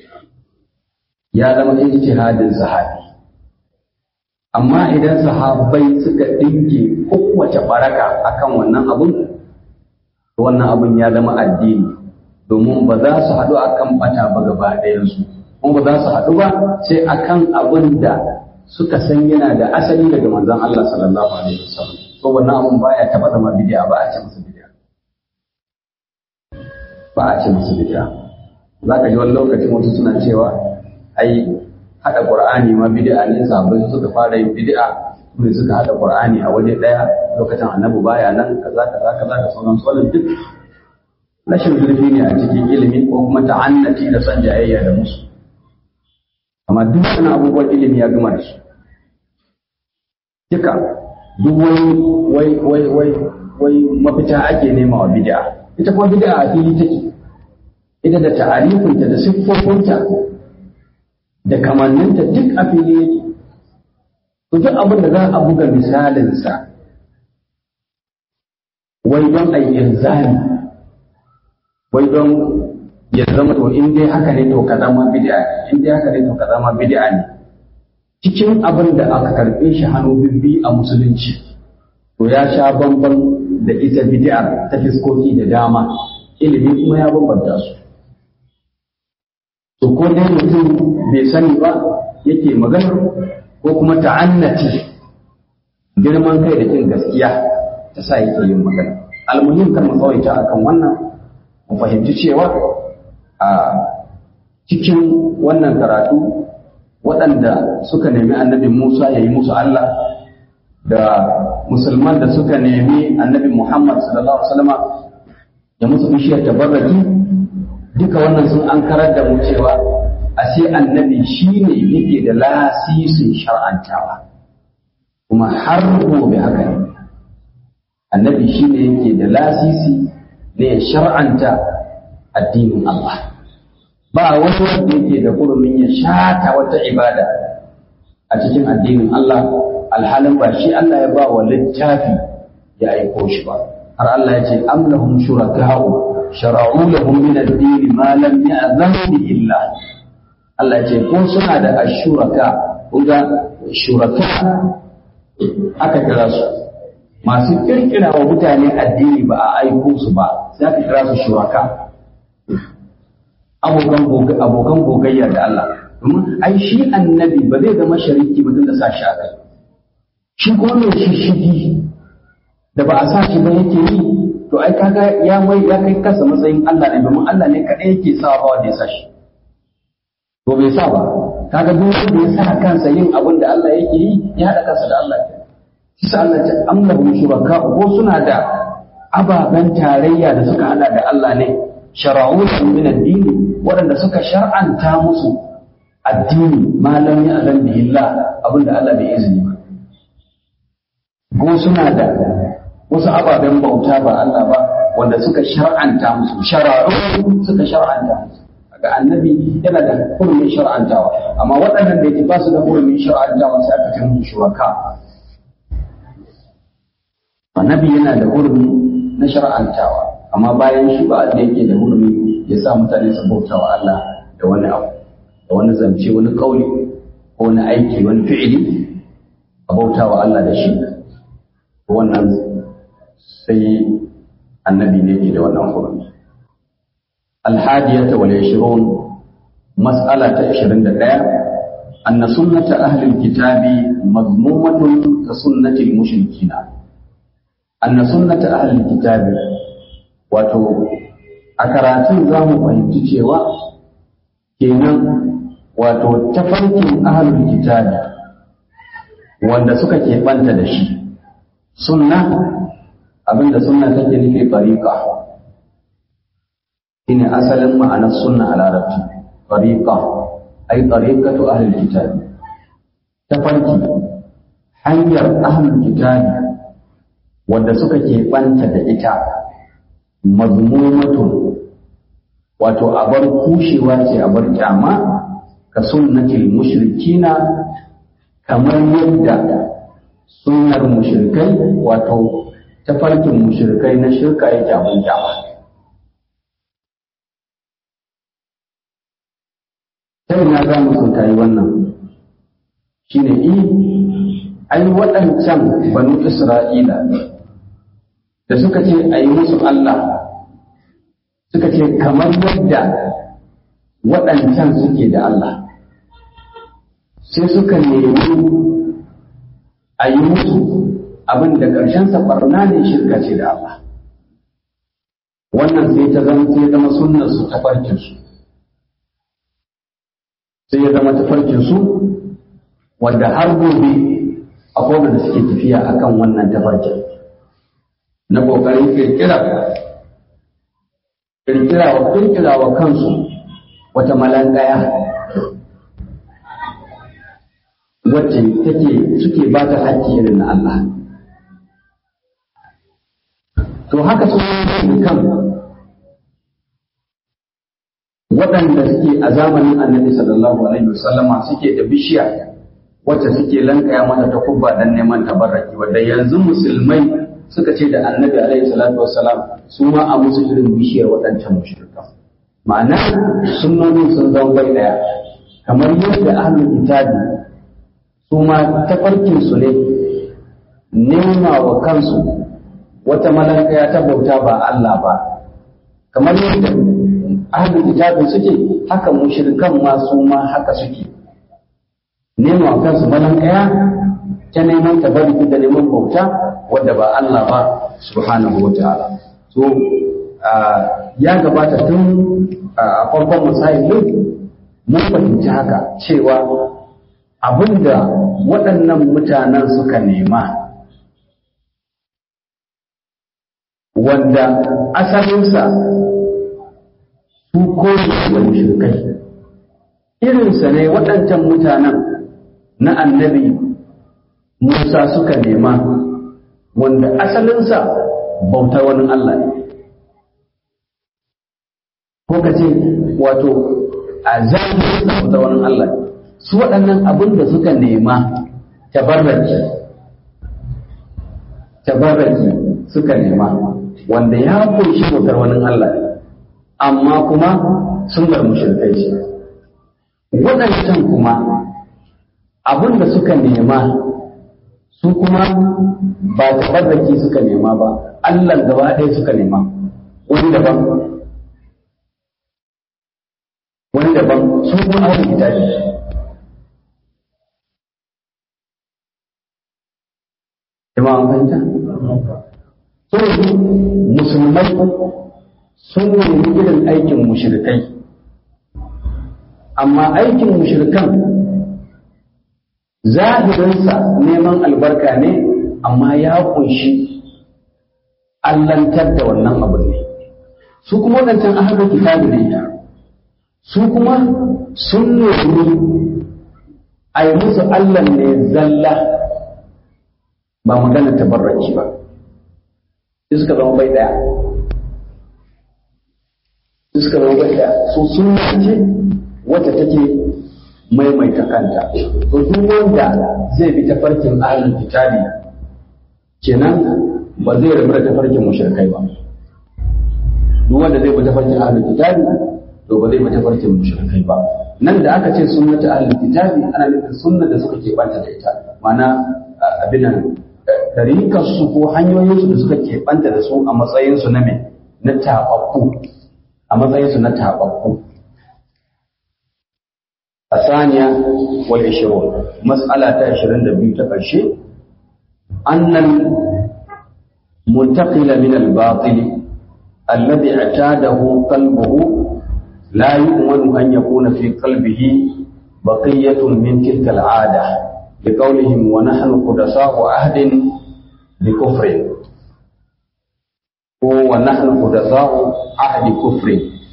Ya zama ijtihadin sahabi. Amma idan sahabbai suka dinke kowace baraka akan wannan abun, to wannan abun ya zama addini, domin ba za su haɗu akan bata ba gaba ɗayansu, kuma ba za su haɗu ba sai akan abin da suka san yana da asali daga manzon Allah sallallahu alaihi wasallam. To wannan abun baya taɓa zama bid'a, ba a ce masa bid'a. Ba a ce masa bid'a. Za ka ji wani lokacin wasu suna cewa ai haɗa Qur'ani ma bid'a ne, sahabbai suka fara yin bid'a, ne suka haɗa Qur'ani a waje ɗaya lokacin annabi baya nan, kaza da sauran wannan duk rashin zurfi ne a cikin ilimi ko kuma ta'annati da son jayayya da musu. Amma duk wani abubuwan ilimi ya gama da su duka. Duk wai mafita ake nema wa bid'a. Ita kuma bid'a a fili take, ita da ta'arifinta da siffofinta da kamanninta duk a fili yake. To duk abin da za a buga misalinsa wai don a yi ilzami, wai don ya zama to in dai haka ne to kaza ma bid'a ne, in dai haka ne to kaza ma bid'a ne, cikin abin da aka karɓe shi hannu bibbi a musulunci, to ya sha bamban da ita bid'a ta fiskoki da dama, ilimi kuma ya bambanta su. To ko dai mutum bai sani ba yake maganar, ko kuma ta'annati, girman kai da kin gaskiya ta sa yake yin magana. Almuhim kar mu tsawaita akan wannan, mu fahimci cewa a cikin wannan karatu waɗanda suka nemi annabi Musa ya yi musu Allah, da musulman da suka nemi annabi Muhammad sallallahu alaihi wasallam ya musu bishiyar tabarraki, duka wannan sun ankarar da mu cewa ashe annabi shine yake da lasisin shar'antawa, kuma har gobe haka ne. Annabi shine yake da lasisi ne ya shar'anta addinin Allah. Ba wani wanda yake da hurumin ya shata wata ibada a cikin addinin Allah, alhalin ba shi Allah ya ba wa littafi ya aiko shi ba. Har Allah ya ce am lahum shuraka'u shara'u lahum min ad-din ma lam ya'zan bihi Allah. Allah ya ce ko suna da ashuraka, kuga shuraka aka kira su masu kirkira wa mutane addini ba a aiko su ba, sai aka kira su shuraka, abokan gogayya da Allah. Domin ai shi annabi ba zai zama shariki ba tunda sa shi a kai. Shi kuma mai shishigi da ba a sa shi ba yake yi, to ai kaga ya kai kasa matsayin Allah ne, domin Allah ne kadai yake sa ba wanda ya sa shi, to bai sa ba, kaga duk wanda ya sa kansa yin abin da Allah yake yi ya haɗa kansa da Allah. Shi sa Allah ta amlahu shuraka, ko suna da ababen tarayya da suka hada da Allah ne, shara'u min addini, waɗanda suka shar'anta musu addini ma lam ya'lam bihi Allah, abin da Allah bai izini ba. Ko suna da wasu ababen bauta ba Allah ba wanda suka shar'anta musu, shara'u suka shar'anta musu. Ga annabi yana da hurumin shar'antawa, amma waɗannan da yake ba su da hurumin shar'antawa sai aka ce musu shuraka. Annabi yana da hurumi na shar'antawa, amma bayan shi ba da yake da hurumi ya sa mutane su bauta wa Allah da wani abu, da wani zance, wani kauli ko wani aiki, wani fi'ili a bauta wa Allah da shi. Wannan sai annabi ne yake da wannan hurumi. الحادية والعشرون مسألة 21 أن سنة أهل الكتاب مذمومة كسنة المشركين. أن سنة أهل الكتاب wato a karatun za mu fahimci cewa kenan wato tafarkin ahlul kitabi wanda suka keɓanta da shi sunna, abinda sunna take nufi tariqa shine asalin ma'anar sunna a larabci. Tariqa ay tariqatu ahlul kitabi, tafarki, hanyar ahlul kitabi wanda suka keɓanta da ita. Mazmumatun wato abar kushewa ce, abar kyama, ka sunnatil mushrikina, kamar yadda sunnar mushrikai wato tafarkin mushrikai na shirka yake abin kyama. Sai na za mu sun tayi wannan shine ai waɗancan banu Isra'ila da suka ce a yi musu Allah, suka ce kamar yadda waɗancan suke da Allah, sai suka nemi a yi musu abin da ƙarshensa ɓarna ne, shirka ce da Allah. Wannan sai ta zama sunnarsu, tafarkinsu, sai ya zama tafarkinsu wanda har gobe akwai da suke tafiya akan wannan tafarkin na ƙoƙarin kirkira wa kansu wata malangaya wacce suke ba ta haƙƙi irin na Allah. To haka su kan waɗanda suke a zamanin annabi sallallahu alaihi wasallama suke da bishiya wacce suke lankaya mata ta kubba don neman tabarraki, wadda yanzu musulmai suka ce da annabi alaihi salatu wassalam su ma a musu irin bishiyar waɗancan mushrikan. Ma'ana sunnonin sun zama bai ɗaya, kamar yadda ahlul kitabi su ma tafarkin su ne nema wa kansu wata malankaya ta bauta ba Allah ba, kamar yadda ahlul kitabi suke, haka mushrikan ma su ma haka suke nema wa kansu malankaya ta neman tabarruki da neman bauta wadda ba Allah ba subhanahu wa ta'ala. So ya gabata tun a farkon musayilin mun fahimci haka cewa abinda waɗannan mutanen suka nema wanda asalinsa su koyi da mushrikai, irinsa ne waɗancan mutanen na annabi Musa suka nema, wanda asalinsa bautar wani Allah ne. Ko ka ce wato a zamanin bautar wani Allah ne. Su waɗannan abin da suka nema tabarraki suka nema, wanda ya kunshi bautar wani Allah ne, amma kuma sun bar mushrikai shi. Waɗancan kuma abin da suka nema su kuma ba tabarraki suka nema ba, Allah gaba ɗaya suka nema, wani daban su kuma ahlul kitabi. Jama'a an fahimta? musulmai sun nemi irin aikin mushrikai, amma aikin mushrikan zahirinsa neman albarka ne, amma ya kunshi allantar da wannan abu ne. Su kuma wadancan ahlul kitabi ne, su kuma sun nemi a yi musu Allah ne zalla, ba magana tabarraki ba. Suka zama bai daya, so sunna ce wata take maimaita kanta. To duk wanda zai bi tafarkin ahlul kitabi kenan ba zai rabu da tafarkin mushrikai ba. Duk wanda zai bi tafarkin ahlul kitabi to ba zai bi tafarkin mushrikai ba. Nan da aka ce sunnatu ahlul kitabi ana nufin sunnar da suka keɓanta da ita, ma'ana abin nan tariƙar su ko hanyoyin su da suka keɓanta da su a matsayin su na me na taɓaɓɓu, a matsayin su na taɓaɓɓu. الثانية والعشرون مسألة 22 تقرشي أن المنتقل من الباطل الذي اعتاده قلبه لا يؤمن أن يكون في قلبه بقية من تلك العادة بقولهم ونحن قدساء عهد بكفر ونحن قدساء عهد كفر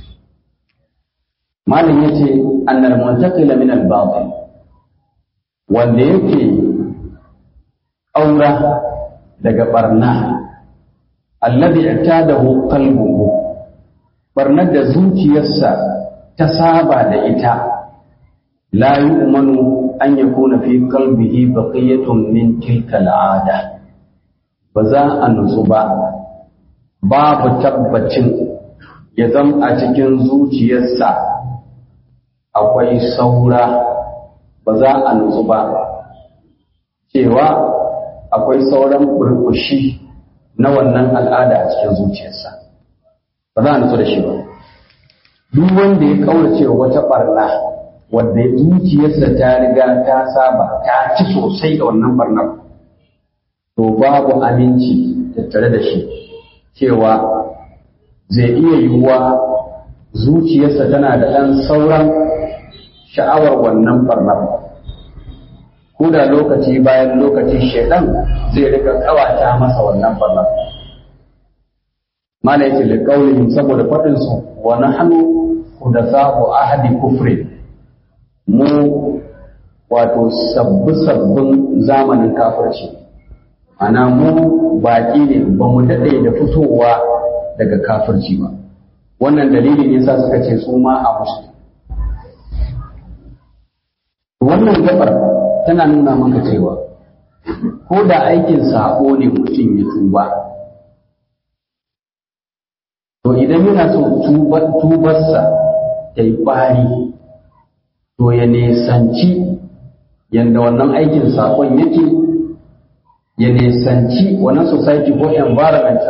malin yace annal muntaqila min al-batil, wanda yake aura daga barna alladhi i'tadahu qalbuhu, barnar da zuciyarsa ta saba da ita, la yu'manu an yakuna fi qalbihi baqiyatun min tilka al-'ada, ba za a nutsu ba, babu tabbacin ya zama a cikin zuciyarsa akwai saura, ba za a nutsu ba cewa akwai sauran burbushi na wannan al'ada a cikin zuciyarsa, ba za a nutsu da shi ba. Duk wanda ya kaurace wata barna wanda zuciyarsa ta riga ta saba ta ci sosai da wannan barnar, to babu aminci tattare da shi cewa zai iya yiwuwa zuciyarsa tana da ɗan sauran sha'awar wannan barnar, ko da lokaci bayan lokaci shaidan zai rika kawata masa wannan barnar. Mana yake da kaulihim saboda faɗin su wa nahnu hudasa'u ahadi kufri, mu wato sabbin zamanin kafirci, ana mu baki ne, ba mu daɗe da fitowa daga kafirci ba. Wannan dalilin yasa suka ce su ma a musu. Wannan gabar tana nuna maka cewa ko da aikin sabo ne mutum ya tuba, to idan yana so tubarsa ta yi ƙwari, to ya nisanci yadda wannan aikin sabon yake, ya nisanci wannan society ko environment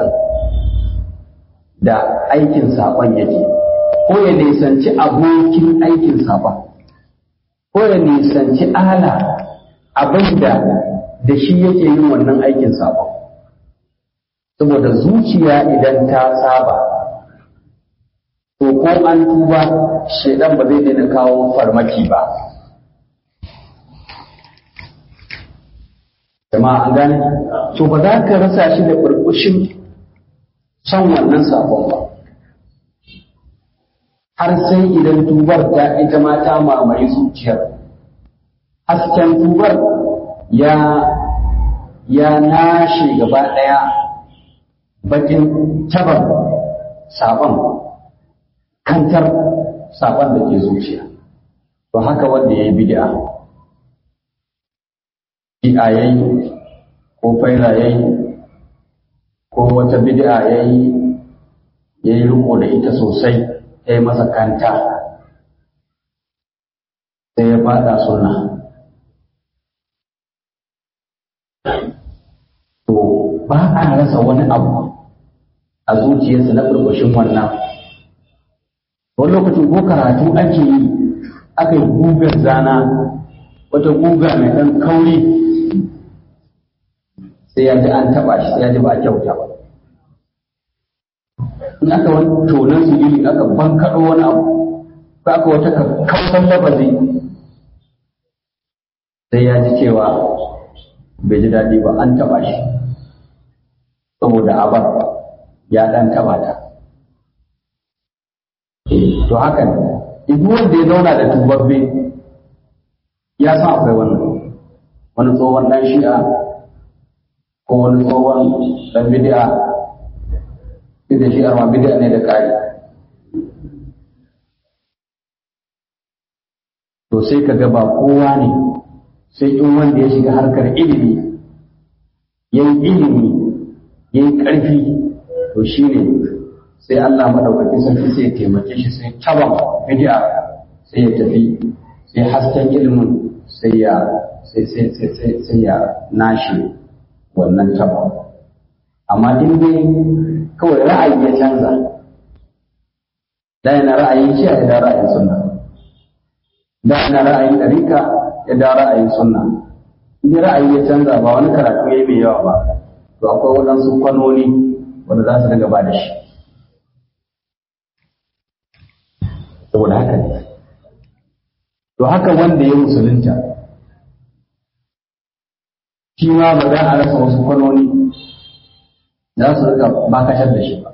da aikin sabon yake, ko ya nisanci abokin aikin sabon, ko ya nisanci ala abin da shi yake yin wannan aikin sabon. Saboda zuciya idan ta saba, to ko an tuba shaidan ba zai daina kawo farmaki ba. Jama'a an gane? To ba za ka rasa shi da burbushin son wannan sabon ba, har sai idan tubar ta ita ma ta mamaye zuciyar, hasken tubar ya nashe gaba ɗaya bakin tabar sabon, kantar sabon da ke zuciya. To haka wanda ya yi bid'a, yayi ko faira yayi ko wata bid'a yayi riko da ita sosai, ya yi masa kanta, sai ya fada suna. To ba a rasa wani abu a zuciyarsa na burbushin wannan. Wani lokacin ko karatu ake yi, aka yi gugar zana, wata guga mai ɗan kauri, sai ya ji an taɓa shi, sai ya ji ba kyauta ba. in aka wani tonon sigili aka bankaɗo wani abu ko aka wata kausan lafazi sai ya ji cewa bai ji daɗi ba an taɓa shi saboda abar ya ɗan taɓa ta. To haka ne, idan wanda ya zauna da tubabbe ya san akwai wani tsohon ɗan shi'a ko wani tsohon ɗan bidi'a, da shi'ar ma bidi'a ne da ƙari. To sai ka ga ba kowa ne sai in wanda ya shiga harkar ilimi, ya yi ilimi, ya yi ƙarfi, to shi ne sai Allah maɗaukakin sarki sai ya taimake shi sai taban bidi'a sai ya tafi sai hasken ilimin sai ya nashi wannan taban. Amma in dai kawai ra'ayi ya canza, da yana ra'ayin shi a da ra'ayin sunna, da yana ra'ayin ɗarika ya da ra'ayin sunna. In ra'ayi ya canza ba wani karatu ya yi mai yawa ba, to akwai waɗansu kwanoni wanda za su daga ba da shi. Saboda haka ne. To haka wanda ya musulunta, shi ma ba za a rasa wasu kwanoni za su rika bakashar da shi ba.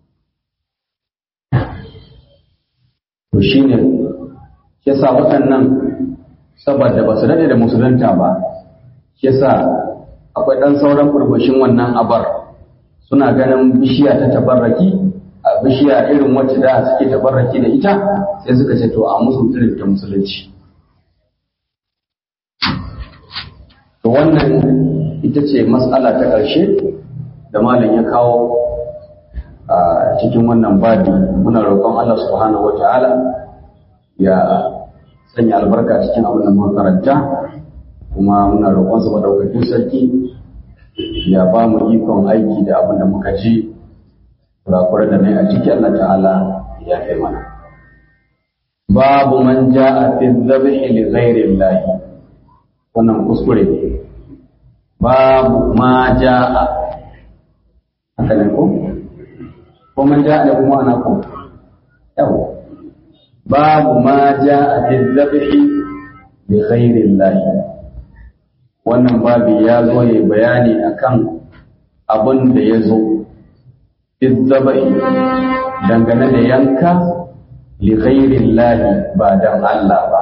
To shi ne, shi yasa waɗannan saboda ba su daɗe da musulunta ba, shi yasa akwai ɗan sauran burbushin wannan abar suna ganin bishiya ta tabarraki, a bishiya irin wacce da suke tabarraki da ita, sai suka ce to a musu irin ta musulunci. To wannan ita ce matsala ta ƙarshe da malam ya kawo a cikin wannan babi. Muna roƙon Allah subhanahu wata'ala ya sanya albarka cikin abin da muka karanta, kuma muna roƙon sa madaukakin sarki ya ba mu ikon aiki da abin da muka ji, kurakurai da nai a ciki Allah ta'ala ya kai mana. Babu man ja'a fi dhabhi li ghairi Allah. Wannan kuskure ne. Babu ma ja'a, haka ne ko man ja'a da kuma ana ko yau. Babu ma ja'a fi dhabhi li ghairi Allah. Wannan babu ya zo ya bayani akan abin da ya zo fi dhabhi dangane da yanka li ghairi Allah ba dan Allah ba.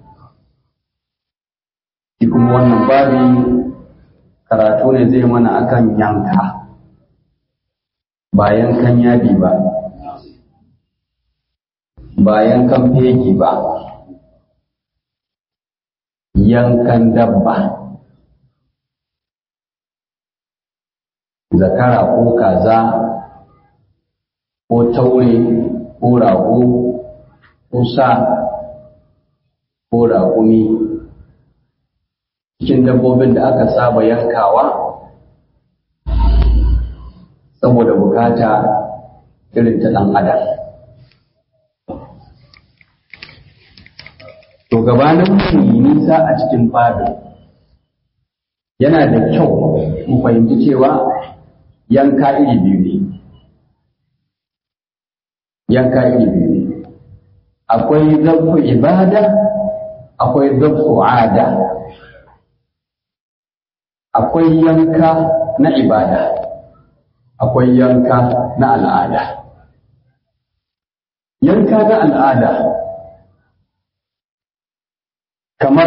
Shi kuma wannan babu karatu ne zai mana akan yanka, ba yankan yadi ba, ba yankan fegi ba, yankan dabba, zakara ko kaza ko taure ko rago ko sa ko raƙumi, cikin dabbobin da aka saba yankawa saboda bukata irin ta ɗan adam. To gabanin mu yi nisa a cikin babin, yana da kyau mu fahimci cewa yanka iri biyu ne. Yanka iri biyu ne. Akwai zabfu ibada, akwai zabfu ada. Akwai yanka na ibada, akwai yanka na al'ada. Yanka na al'ada kamar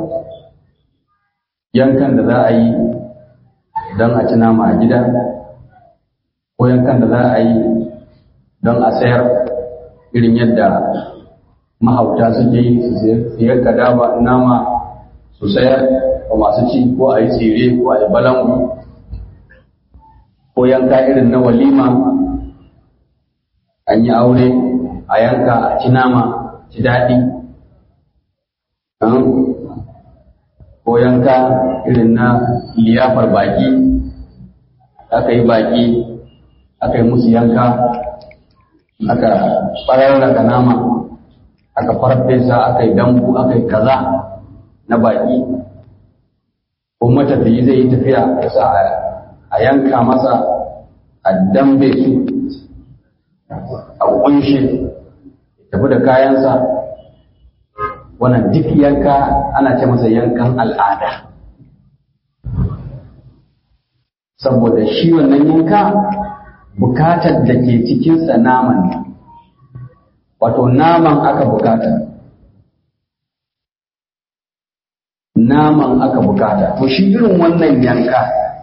yankan da za a yi don a ci nama a gida, ko yankan da za a yi don a sayar, irin yadda mahauta suke yi su sayar kadaba nama su sayar wa masu ci, ko a yi tsire ko a yi balangu, ko yanka irin na walima, an yi aure a yanka a ci nama ci daɗi, ko yanka irin na liyafar baki, aka yi baki aka yi musu yanka, aka fararraka nama, aka farfesa, aka yi dambu, aka yi kaza na baki. Ko matafiyi zai yi tafiya ya sa a yanka masa, a dambe su, a kunshe tafi da kayansa. Wannan duk yanka ana ce masa yankan al'ada, saboda shi wannan yanka bukatar da ke cikinsa naman ne, wato naman aka bukata, naman aka bukata. To shi irin wannan yanka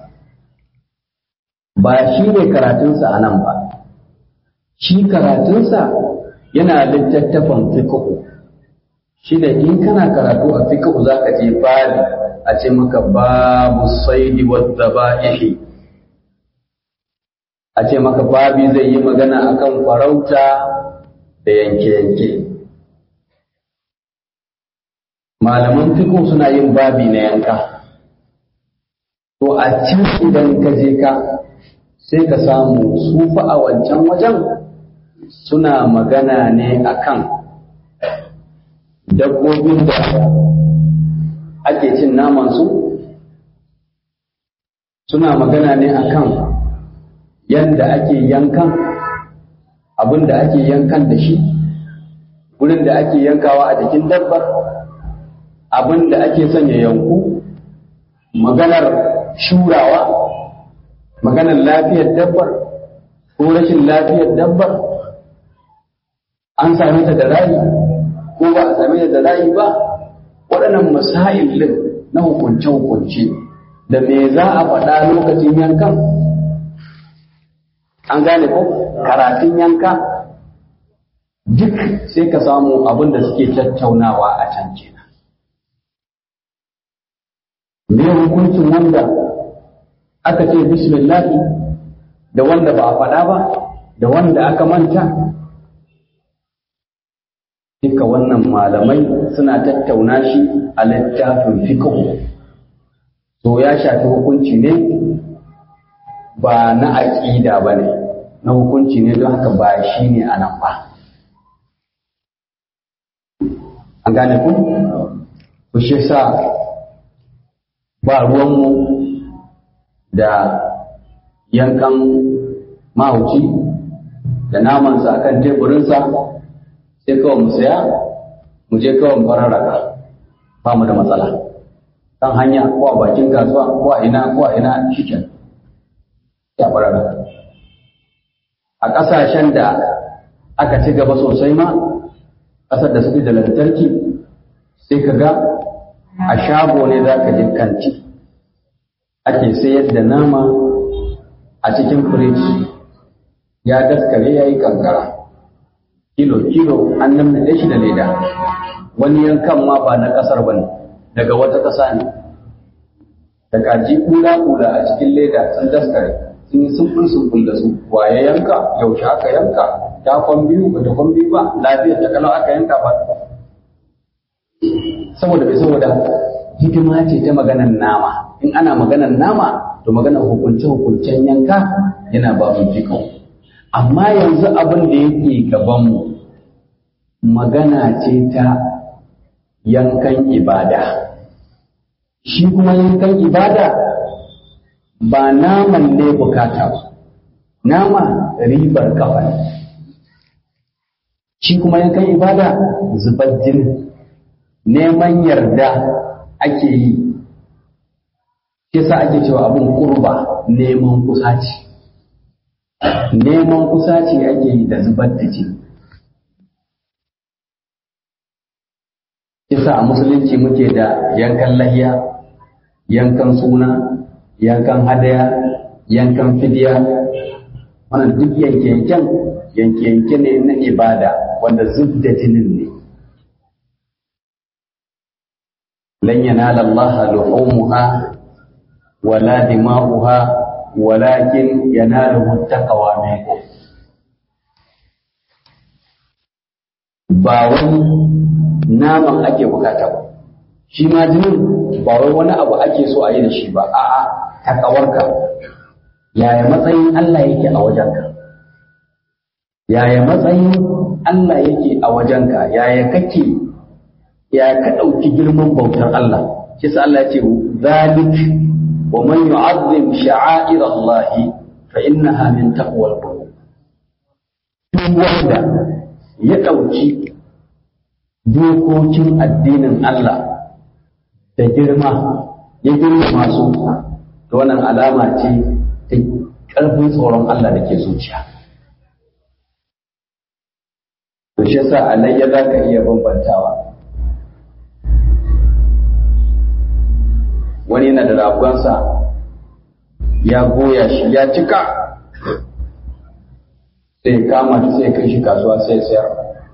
ba shi ne karatunsa a nan ba, shi karatunsa yana littattafan fiqhu. Shi da in kana karatu a fiqhu za ka je babi a ce maka babu saidi wa dhaba'ihi, a ce maka babi zai yi magana akan farauta da yanke-yanke. Malaman fiqhu suna yin babi na yanka. To a can idan ka je ka sai ka samu su fa a wancan wajen suna magana ne akan dabbobin da ake cin namansu, suna magana ne akan yadda ake yankan, abin da ake yankan da shi, wurin da ake yankawa a jikin dabbar, abin da ake sanya yanku, maganar shurawa, maganar lafiyar dabbar ko rashin lafiyar dabbar, an same ta da rayi ko ba a same da rayi ba. Waɗannan masail din na hukunce-hukunce da me za a faɗa lokacin yankan, an gane ko karatun yanka duk sai ka samu abin da suke tattaunawa a can kenan. Me hukuncin wanda aka ce bismillahi da wanda ba a faɗa ba da wanda aka manta? Duka wannan malamai suna tattauna shi a littafin fiqh. To ya shafi hukunci ne ba na aqida bane, na hukunci ne, don haka ba shi ne anan ba. An gane ku shi sa ba ruwanmu da yankan mahauci da namansa akan teburinsa sai kawai mu saya mu je kawai mu fararraka, ba mu da matsala kan hanya ko a bakin kasuwa ko a ina shiken ya fararraka. A ƙasashen da aka ci gaba sosai ma, ƙasar da suke da lantarki, sai ka ga a shago ne za ka je kanti ake sayar da nama a cikin firiji ya daskare ya yi kankara, kilo an nan da shi da leda. Wani yankan ma ba na kasar bane, daga wata kasa ne, da kaji kula a cikin leda sun daskare, sun yi sumbul da su. Waye yanka, yaushe aka yanka, ta kwan biyu ba ta kwan biyu ba, lafiyar ta kalau aka yanka ba. Saboda hikima ce ta maganar nama. In ana maganar nama to maganar hukunce-hukuncen yanka yana babin fiqh. Amma yanzu abin da yake gabanmu magana ce ta yankan ibada. Shi kuma yankan ibada ba naman ne bukata ba, nama ribar kafa ne. Shi kuma yankan ibada zubar jini, neman yarda ake yi. Kisa ake cewa abin kurba, neman kusaci. Neman kusaci ake yi da zubar da jini. Kisa a musulunci muke da yankan lahiya, yankan suna, yankan hadaya, yankan fidiya. Wannan duk yanke-yanke ne na ibada wanda zub da jinin ne. Lan yanala Allah luhumuha wala dima'uha walakin yanaluhu taqwa minkum. Ba wani naman ake bukata ba, shi ma jinin ba wai wani abu ake so a yi da shi ba, a'a takawarka. Yaya matsayin Allah yake a wajenka? Yaya matsayin Allah yake a wajenka? Yaya ka ɗauki girman bautar Allah? Kisa Allah ya ce zalik wa man yu'azzim sha'air Allah fa innaha min taqwal qulub. duk wanda ya ɗauki dokokin addinin Allah da girma ya girmama su, to wannan alama ce ta ƙarfin tsoron Allah da ke zuciya. To shi yasa alayya za ka iya bambantawa. Wani yana da ragonsa ya goya shi ya cika, sai ya kama shi sai ya kai shi kasuwa sai ya sayar.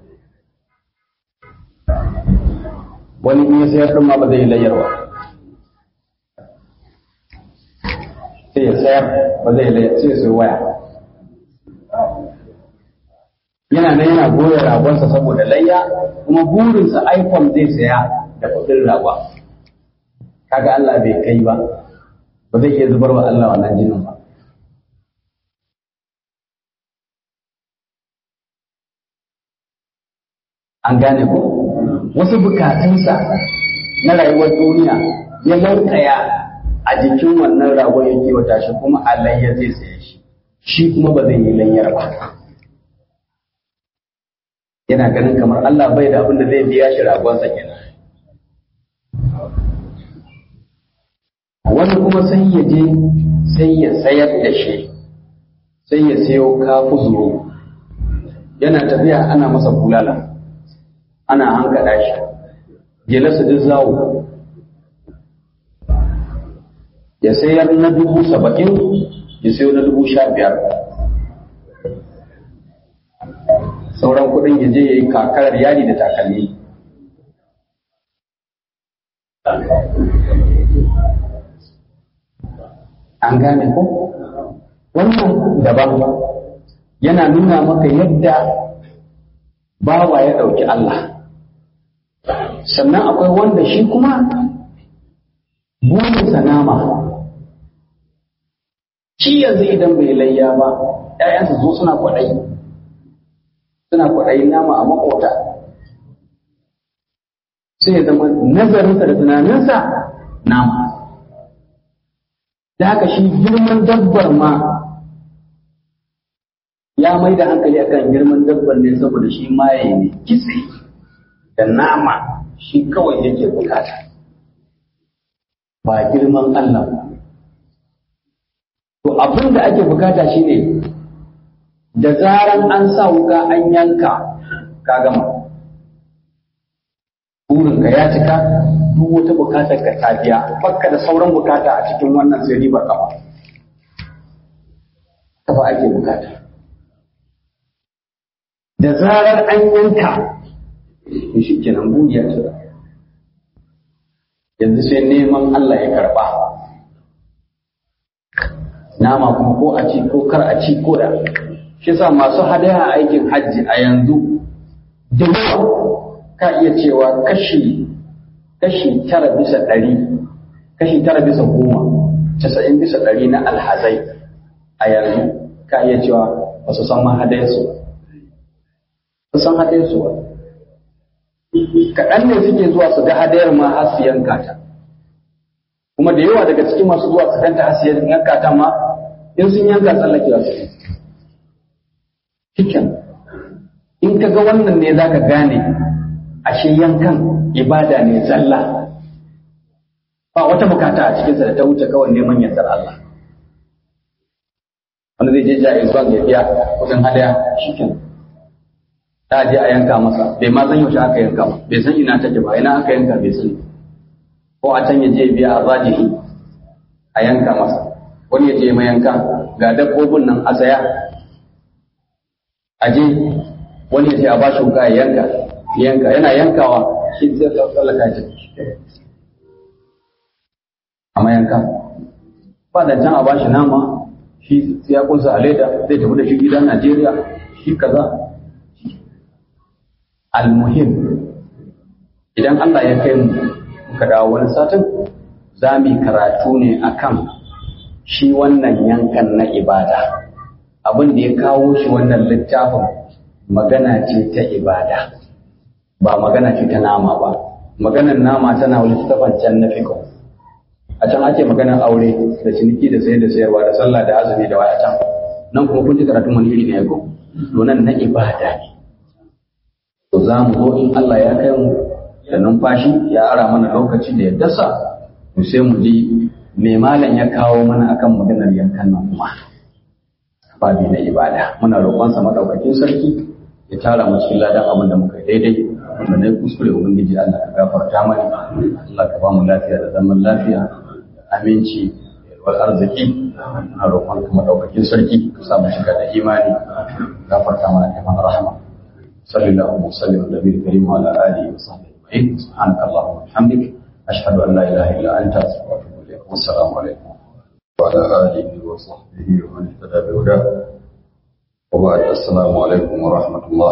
Wani in ya sayar ɗin ma ba zai yi layyarwa, sai ya sayar ba zai layar, sai ya sayi waya. Yana nan yana goya ragonsa saboda layya, kuma burinsa iPhone zai saya da kuɗin ragon. Kaga Allah bai kai ba, ba zai iya zubar wa Allah wannan jinin ba. An gane ko? Wasu bukatunsa na rayuwar duniya ya laukaya a jikin wannan ragon ya kiwata shi, kuma a layya zai saye shi, shi kuma ba zai yi layyar ba. Yana ganin kamar Allah bai da abin da zai biya shi ragonsa kenan. Wani kuma sai ya je sai ya sayar da shi, sai ya sayo kafu zuru, yana tafiya ana masa bulala, ana hankada shi, gelasa duk zawo, ya sayar na 70,000, ya sayo na 15,000. Sauran kudin ya je ya yi kakarar yadi da takalmi. An gane ko? Wannan daban yana nuna maka yadda bawa ya ɗauki Allah. Sannan akwai wanda shi kuma burinsa nama. Shi yanzu idan bai layya ba, ‘ya'yansa zo suna kwaɗayi. Suna kwaɗayin nama a maƙota. Sai ya zama nazarinsa da tunaninsa nama. Da haka shi girman dabbar ma ya mai da hankali akan girman dabbar ne saboda shi maye ne, kitse da nama shi kawai yake bukata, ba girman Allah ba. To abin da ake bukata shine da zaran an sa wuka an yanka ka gama, burinka ya cika, duk wata bukatar ka ta biya, bakka da sauran bukata a cikin wannan sai ribar kafa ake bukata. Da zarar an yanka to shi kenan buri ya cika, yanzu sai neman Allah ya karba. Nama kuma ko a ci ko kar a ci ko da shi sa masu hadaya a aikin hajji a yanzu da yawa ka iya cewa kashi 9 bisa 100, kashi 9 bisa 10, 90 bisa 100 na alhazai a yanzu ka iya cewa ba su san ma hadayarsu ba. Su san hadayarsu ba. Kaɗan ne suke zuwa su ga hadayar ma har su yanka ta. Kuma da yawa daga cikin masu zuwa su ganta har su yanka ta ma in sun yanka tsallakewa su. Cikin in ka ga wannan ne za ka gane ashe yankan ibada ne zalla, ba wata bukata a cikinsa da ta wuce kawai neman yardar Allah. Wanda zai je jaiz bank ya biya kudin hadaya shikin ta je a yanka masa, bai ma san yaushe aka yanka ba, bai san ina take ba, ina aka yanka bai sani, ko a can ya je biya a rajihi a yanka masa, wani ya je mai yanka ga dabbobin nan a saya, a je wani ya ce a bashi wuka ya yanka, yana yankawa shi zai tsallaka shi a mayanka, ba da can a bashi nama shi ya kunsa a leda zai tafi da shi gidan Najeriya shi kaza. Almuhim idan Allah ya kai mu muka dawo wani satin za mu karatu ne akan shi wannan yankan na ibada. Abin da ya kawo shi wannan littafin magana ce ta ibada, ba magana ce ta nama ba. Maganar nama tana wani littafin can na fiqh, a can ake maganar aure da ciniki da sayar da sayarwa da sallah da azumi da waya can. Nan kuma kun ji karatun wani iri ne ko to nan na ibada ne. To za mu zo in Allah ya kai mu da numfashi ya ara mana lokaci da ya dasa, to sai mu ji me malam ya kawo mana akan maganar yankan nan kuma babi na ibada. Muna roƙonsa madaukakin sarki ya tara mu cikin ladan abin da muka daidai, wanda ne kuskure ubangiji Allah ka gafarta mana. Allah ka ba mu lafiya da zaman lafiya, aminci wal arziki. Muna roƙonka madaukakin sarki ka sa mu shiga da imani, gafarta mana da rahama. Sallallahu alaihi wa sallam ala nabiyil karim wa ala alihi wa sahbihi ajma'in. Subhanaka Allahumma wa bihamdik, ashhadu an la ilaha illa anta astaghfiruka wa atubu ilaik. Wassalamu alaikum wa ala alihi wa sahbihi wa man ihtada bi hudah. Wa ba'd, assalamu alaikum wa rahmatullah.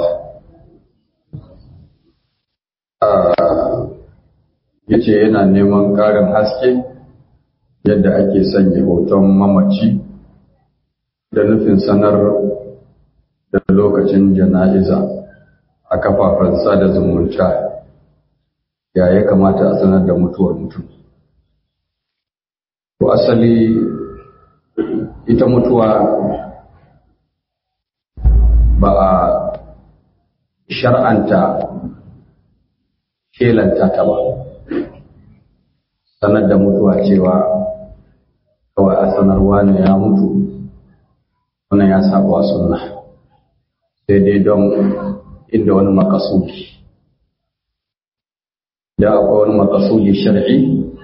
Yace yana neman ƙarin haske yadda ake sanya hoton mamaci da nufin sanar da lokacin jana'iza a kafafen sada zumunta, ya kamata a sanar da mutuwar mutum. To asali ita mutuwa ba a shar'anta shelanta ta ba, sanar da mutuwa cewa kawai a sanarwa ne ya mutu, wannan ya saba sunna, sai dai don inda wani makasudi. Da akwai wani makasudi shar'i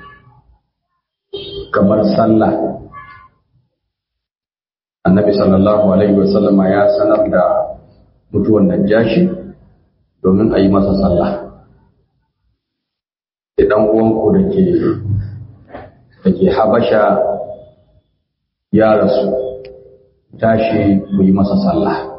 kamar sallah. Annabi sallallahu alaihi wasallama ya sanar da mutuwan Najashi domin a yi masa sallah. Idan uwanku da ke Habasha ya rasu, tashi ku yi masa sallah.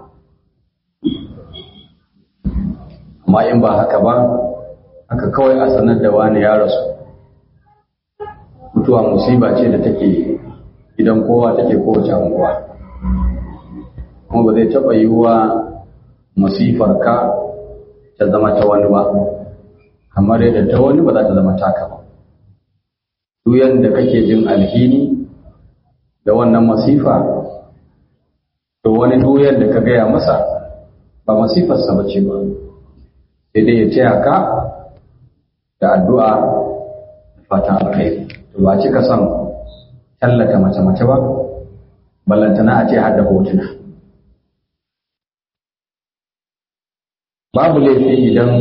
Amma in ba haka ba, haka kawai a sanar da wani ya rasu. Mutuwa musiba ce da take gidan kowa, take kowace unguwa, kuma ba zai taɓa yiwuwa masifar ka ta zama ta wani ba, kamar yadda ta wani ba za ta zama taka ba. Duk yadda kake jin alhini da wannan masifa, to wani duk yadda ka gaya masa ba masifarsa ba ce ba, sai dai ya taya ka da addu'a da fatan alkhairi. To ba cika son tallata mace-mace ba, ballantana a ce har da hotuna. Babu laifi idan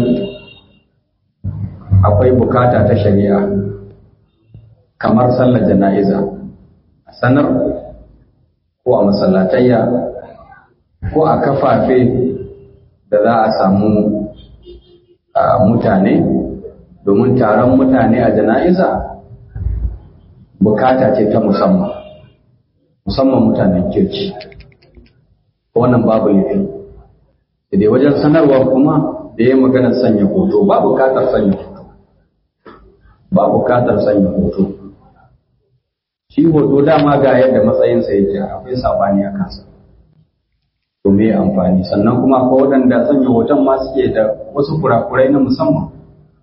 akwai bukata ta shari'a kamar sallar jana'iza a sanar, ko a masallatayya, ko a kafafe da za a samu mutane, domin taron mutane a jana'iza bukata ce ta musamman mutanen kirki. Wannan babu laifi. Dai wajen sanarwa kuma da ya magana sanya hoto, ba bukatar sanya hoto. Shi hoto dama ga yadda matsayinsa yake, akwai sabani a kansa, to me amfani? Sannan kuma akwai waɗanda sanya hoton ma suke da wasu kurakurai na musamman.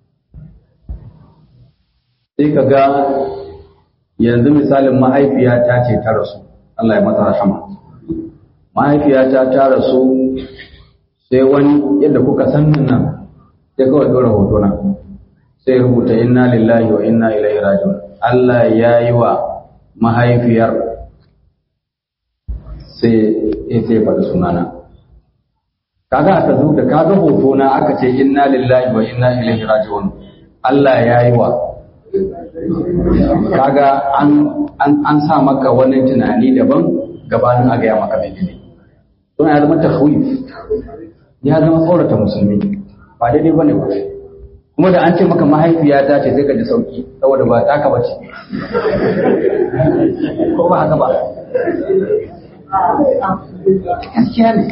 Sai ka ga yanzu misalin mahaifiyata ce ta rasu, Allah ya mata rahama. Mahaifiyata ta rasu, sai wani yadda kuka san nan sai kawai ɗora hoto na, sai rubuta inna lillahi wa inna ilaihi raji'un. Allah ya yi wa mahaifiyar, sai faɗi sunana. Kaga aka zo da kaga hoto na aka ce inna lillahi wa inna ilaihi raji'un, Allah ya yi wa, kaga an sa maka wani tunani daban gabanin a gaya maka mai ne. Don ya zama tahwif, ya zama tsorata musulmi, ba daidai bane ba. Kuma da an ce maka mahaifiyata ce sai ka ji sauki, saboda ba taka bace. Ko ba haka ba? Gaskiya ne.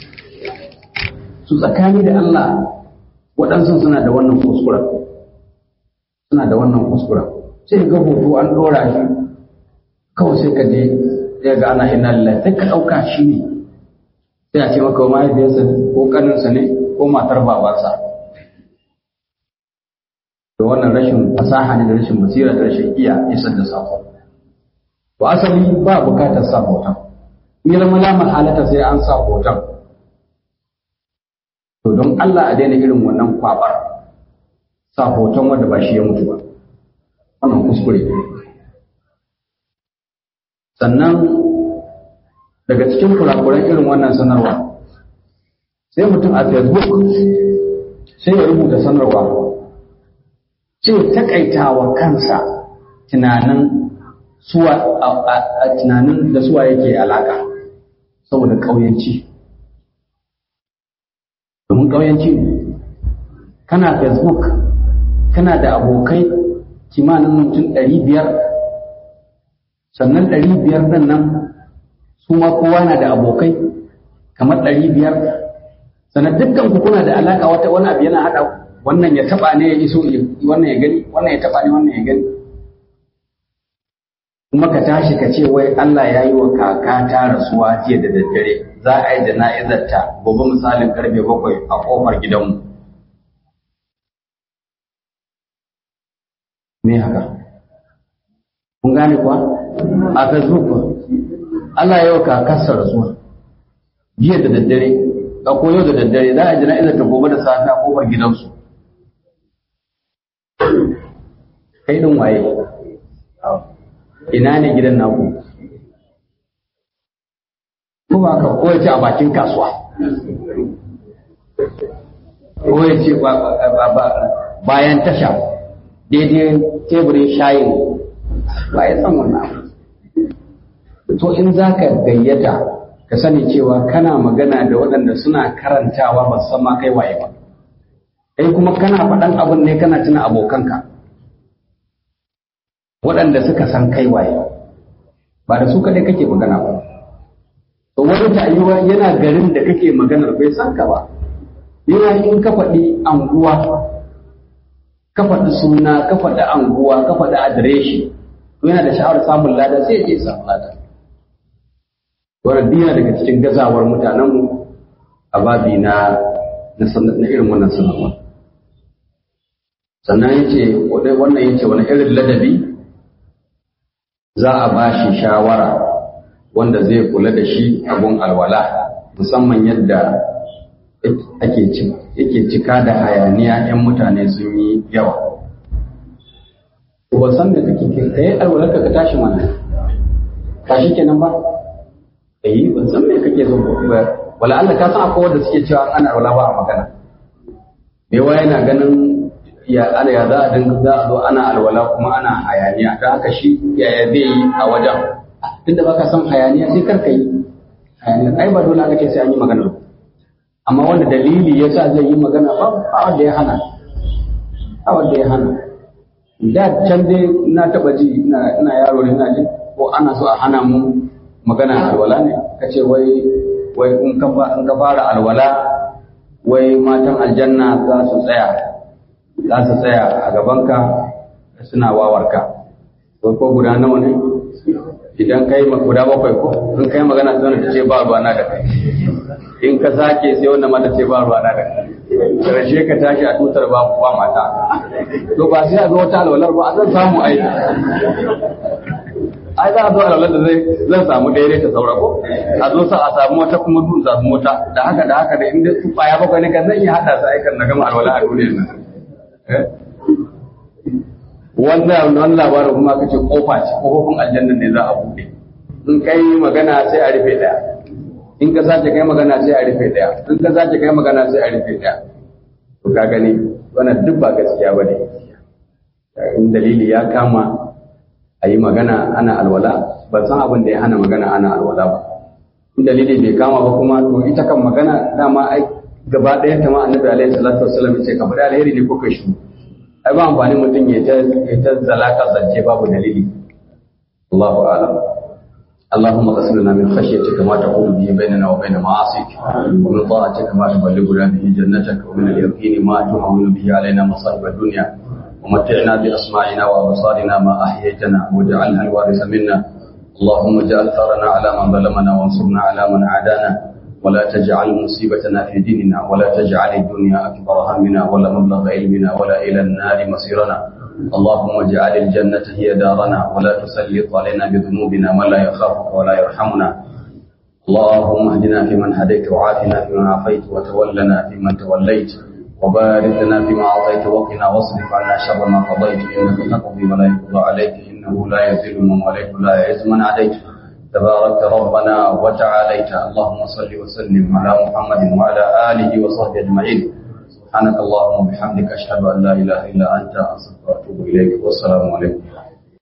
Su tsakani da Allah waɗansu suna da wannan kuskuren. Sai ga hoto an ɗora shi, kawai sai ka je sai ga ana inna lillahi, sai ka ɗauka shi ne. Sai a ce maka mahaifiyarsa ne, ko ƙaninsa ne, ko matar babansa. Da wannan rashin fasaha ne, da rashin basira, da rashin iya isar da sako. To asali ba bukatar sa hoton. Ni zama lamar halatta sai an sa hoton, to don Allah a daina irin wannan kwabar sa hoton wanda ba shi ya mutu ba, wannan kuskure. Sannan daga cikin kurakuran irin wannan sanarwa, sai mutum a Facebook sai ya rubuta sanarwa sai takaitawa kansa tunanin da suwa yake alaka saboda ƙauyanci. Domin ƙauyanci ne, kana Facebook kana da abokai kimanin mutum 500, sannan 500 ɗin nan su ma kowa na da abokai kamar 500, sannan dukkan ku kuna da alaka wani abu yana haɗa wannan ya taɓa ne ya iso wannan ya gani, wannan ya taɓa ne wannan ya gani. Kuma ka tashi ka ce wai Allah ya yi wa kaka ta rasuwa jiya da daddare, za a yi jana'izar ta gobe misalin karfe 7 a kofar gidanmu. Me haka? Kun gane kuwa? A Facebook Allah ya yi wa kakarsa rasuwa jiya da daddare, a koyo da daddare, za a yi jana'izar ta gobe da safe a kofar gidansu. Kai ɗin waye? Ina ne gidan naku? Ko ba ka ko yace a bakin kasuwa, ko yace bayan tasha daidai teburin shayin, ba ya san wannan. To in za ka gayyata ka sani cewa kana magana da waɗanda suna karantawa ba san ma kai waye ba, kai kuma kana faɗan abin ne kana tuna abokanka waɗanda suka san kai waye, ba da su kaɗai kake magana ba. To wani ta'ayyuwa yana garin da kake maganar bai san ka ba, yana in ka faɗi anguwa, ka faɗi suna, ka faɗi anguwa, ka faɗi adireshi, to yana da sha'awar samun lada sai ya je samun lada. Wannan dina daga cikin gazawar mutanenmu a babi na irin wannan sanarwa. Sannan yace wannan yace wani irin ladabi za a ba shi shawara wanda zai kula da shi abun alwala, musamman yadda yake cika da hayaniya 'yan mutane sun yi yawa. Ba san da kake kai alwalar ka tashi mana, tashi kenan ba? Ban san me kake so ba. Wala Allah ka san akwai wanda suke cewa ana alwala ba a magana. Me wa yana ganin ya za a zo ana alwala kuma ana hayaniya, don haka shi yaya zai yi a wajen. Tunda baka san hayaniya sai karka yi hayaniya, ai ba dole aka ce sai an yi magana, amma wanda dalili yasa zai yi magana ba wanda ya hana, da can dai na taba ji ina yaro ne, ina ji ko ana so a hana mu magana alwala ne, kace wai in ka fara alwala wai matan aljanna za su tsaya a gabanka suna wawarka. Ko guda nawa ne? Idan kai guda 7 ko in kai magana sai wanda ta ce ba ruwa na da kai, in ka sake sai wanda mata ce ba ruwa na da kai, karshe ka tashi a tutar ba mata. To ba sai a zo wata alwalar ba, a zan samu aiki. Ai za a zo alwalar da zan samu ɗaya ta saura ko a zo sa a samu wata kuma dun samu wata da haka da inda su baya 7 ne kan zan iya hada su aikan na gama alwala a duniyar nan. Wannan labarin kuma kace kofa ce, kofofin aljanna ne za a buɗe. In kai magana sai a rufe ɗaya, in ka sace kai magana sai a rufe ɗaya, in ka sace kai magana sai a rufe ɗaya. To ka gani wannan duk ba gaskiya bane. In dalili ya kama a yi magana ana alwala, ban san abin da ya hana magana ana alwala ba. In dalili bai kama ba kuma to ita kan magana dama ai gaba ɗayan ta ma annabi alaihi salatu wassalam ya ce ka faɗi alheri ne ko kai shi. Ai ba amfani mutum ya ta zalaka zance babu dalili. Allahu a'lam. اللهم اغفر لنا من خشيتك ما تحول به بيننا وبين معاصيك، ومن طاعتك ما تبلغنا به جنتك، ومن اليقين ما تهون به علينا مصائب الدنيا، ومتعنا بأسماعنا وأبصارنا ما أحييتنا واجعلها الوارث منا. اللهم اجعل ثارنا على من ظلمنا وانصرنا على من عادانا، ولا تجعل مصيبتنا في ديننا، ولا تجعل الدنيا أكبر همنا ولا مبلغ علمنا ولا إلى النار مصيرنا. اللهم اجعل الجنة هي دارنا، ولا تسلط علينا بذنوبنا من لا يخافك ولا يرحمنا. اللهم اهدنا فيمن هديت وعافنا فيمن عافيت وتولنا فيمن توليت وبارك لنا فيما أعطيت وقنا واصرف عنا شر ما قضيت إنك تقضي ولا يقضى عليك إنه لا يذل من واليت ولا يعز من عاديت تبارك ربنا وتعاليت. اللهم صل وسلم على محمد وعلى آله وصحبه أجمعين. سبحانك اللهم وبحمدك أشهد أن لا إله إلا أنت أستغفرك وأتوب إليك والسلام عليكم.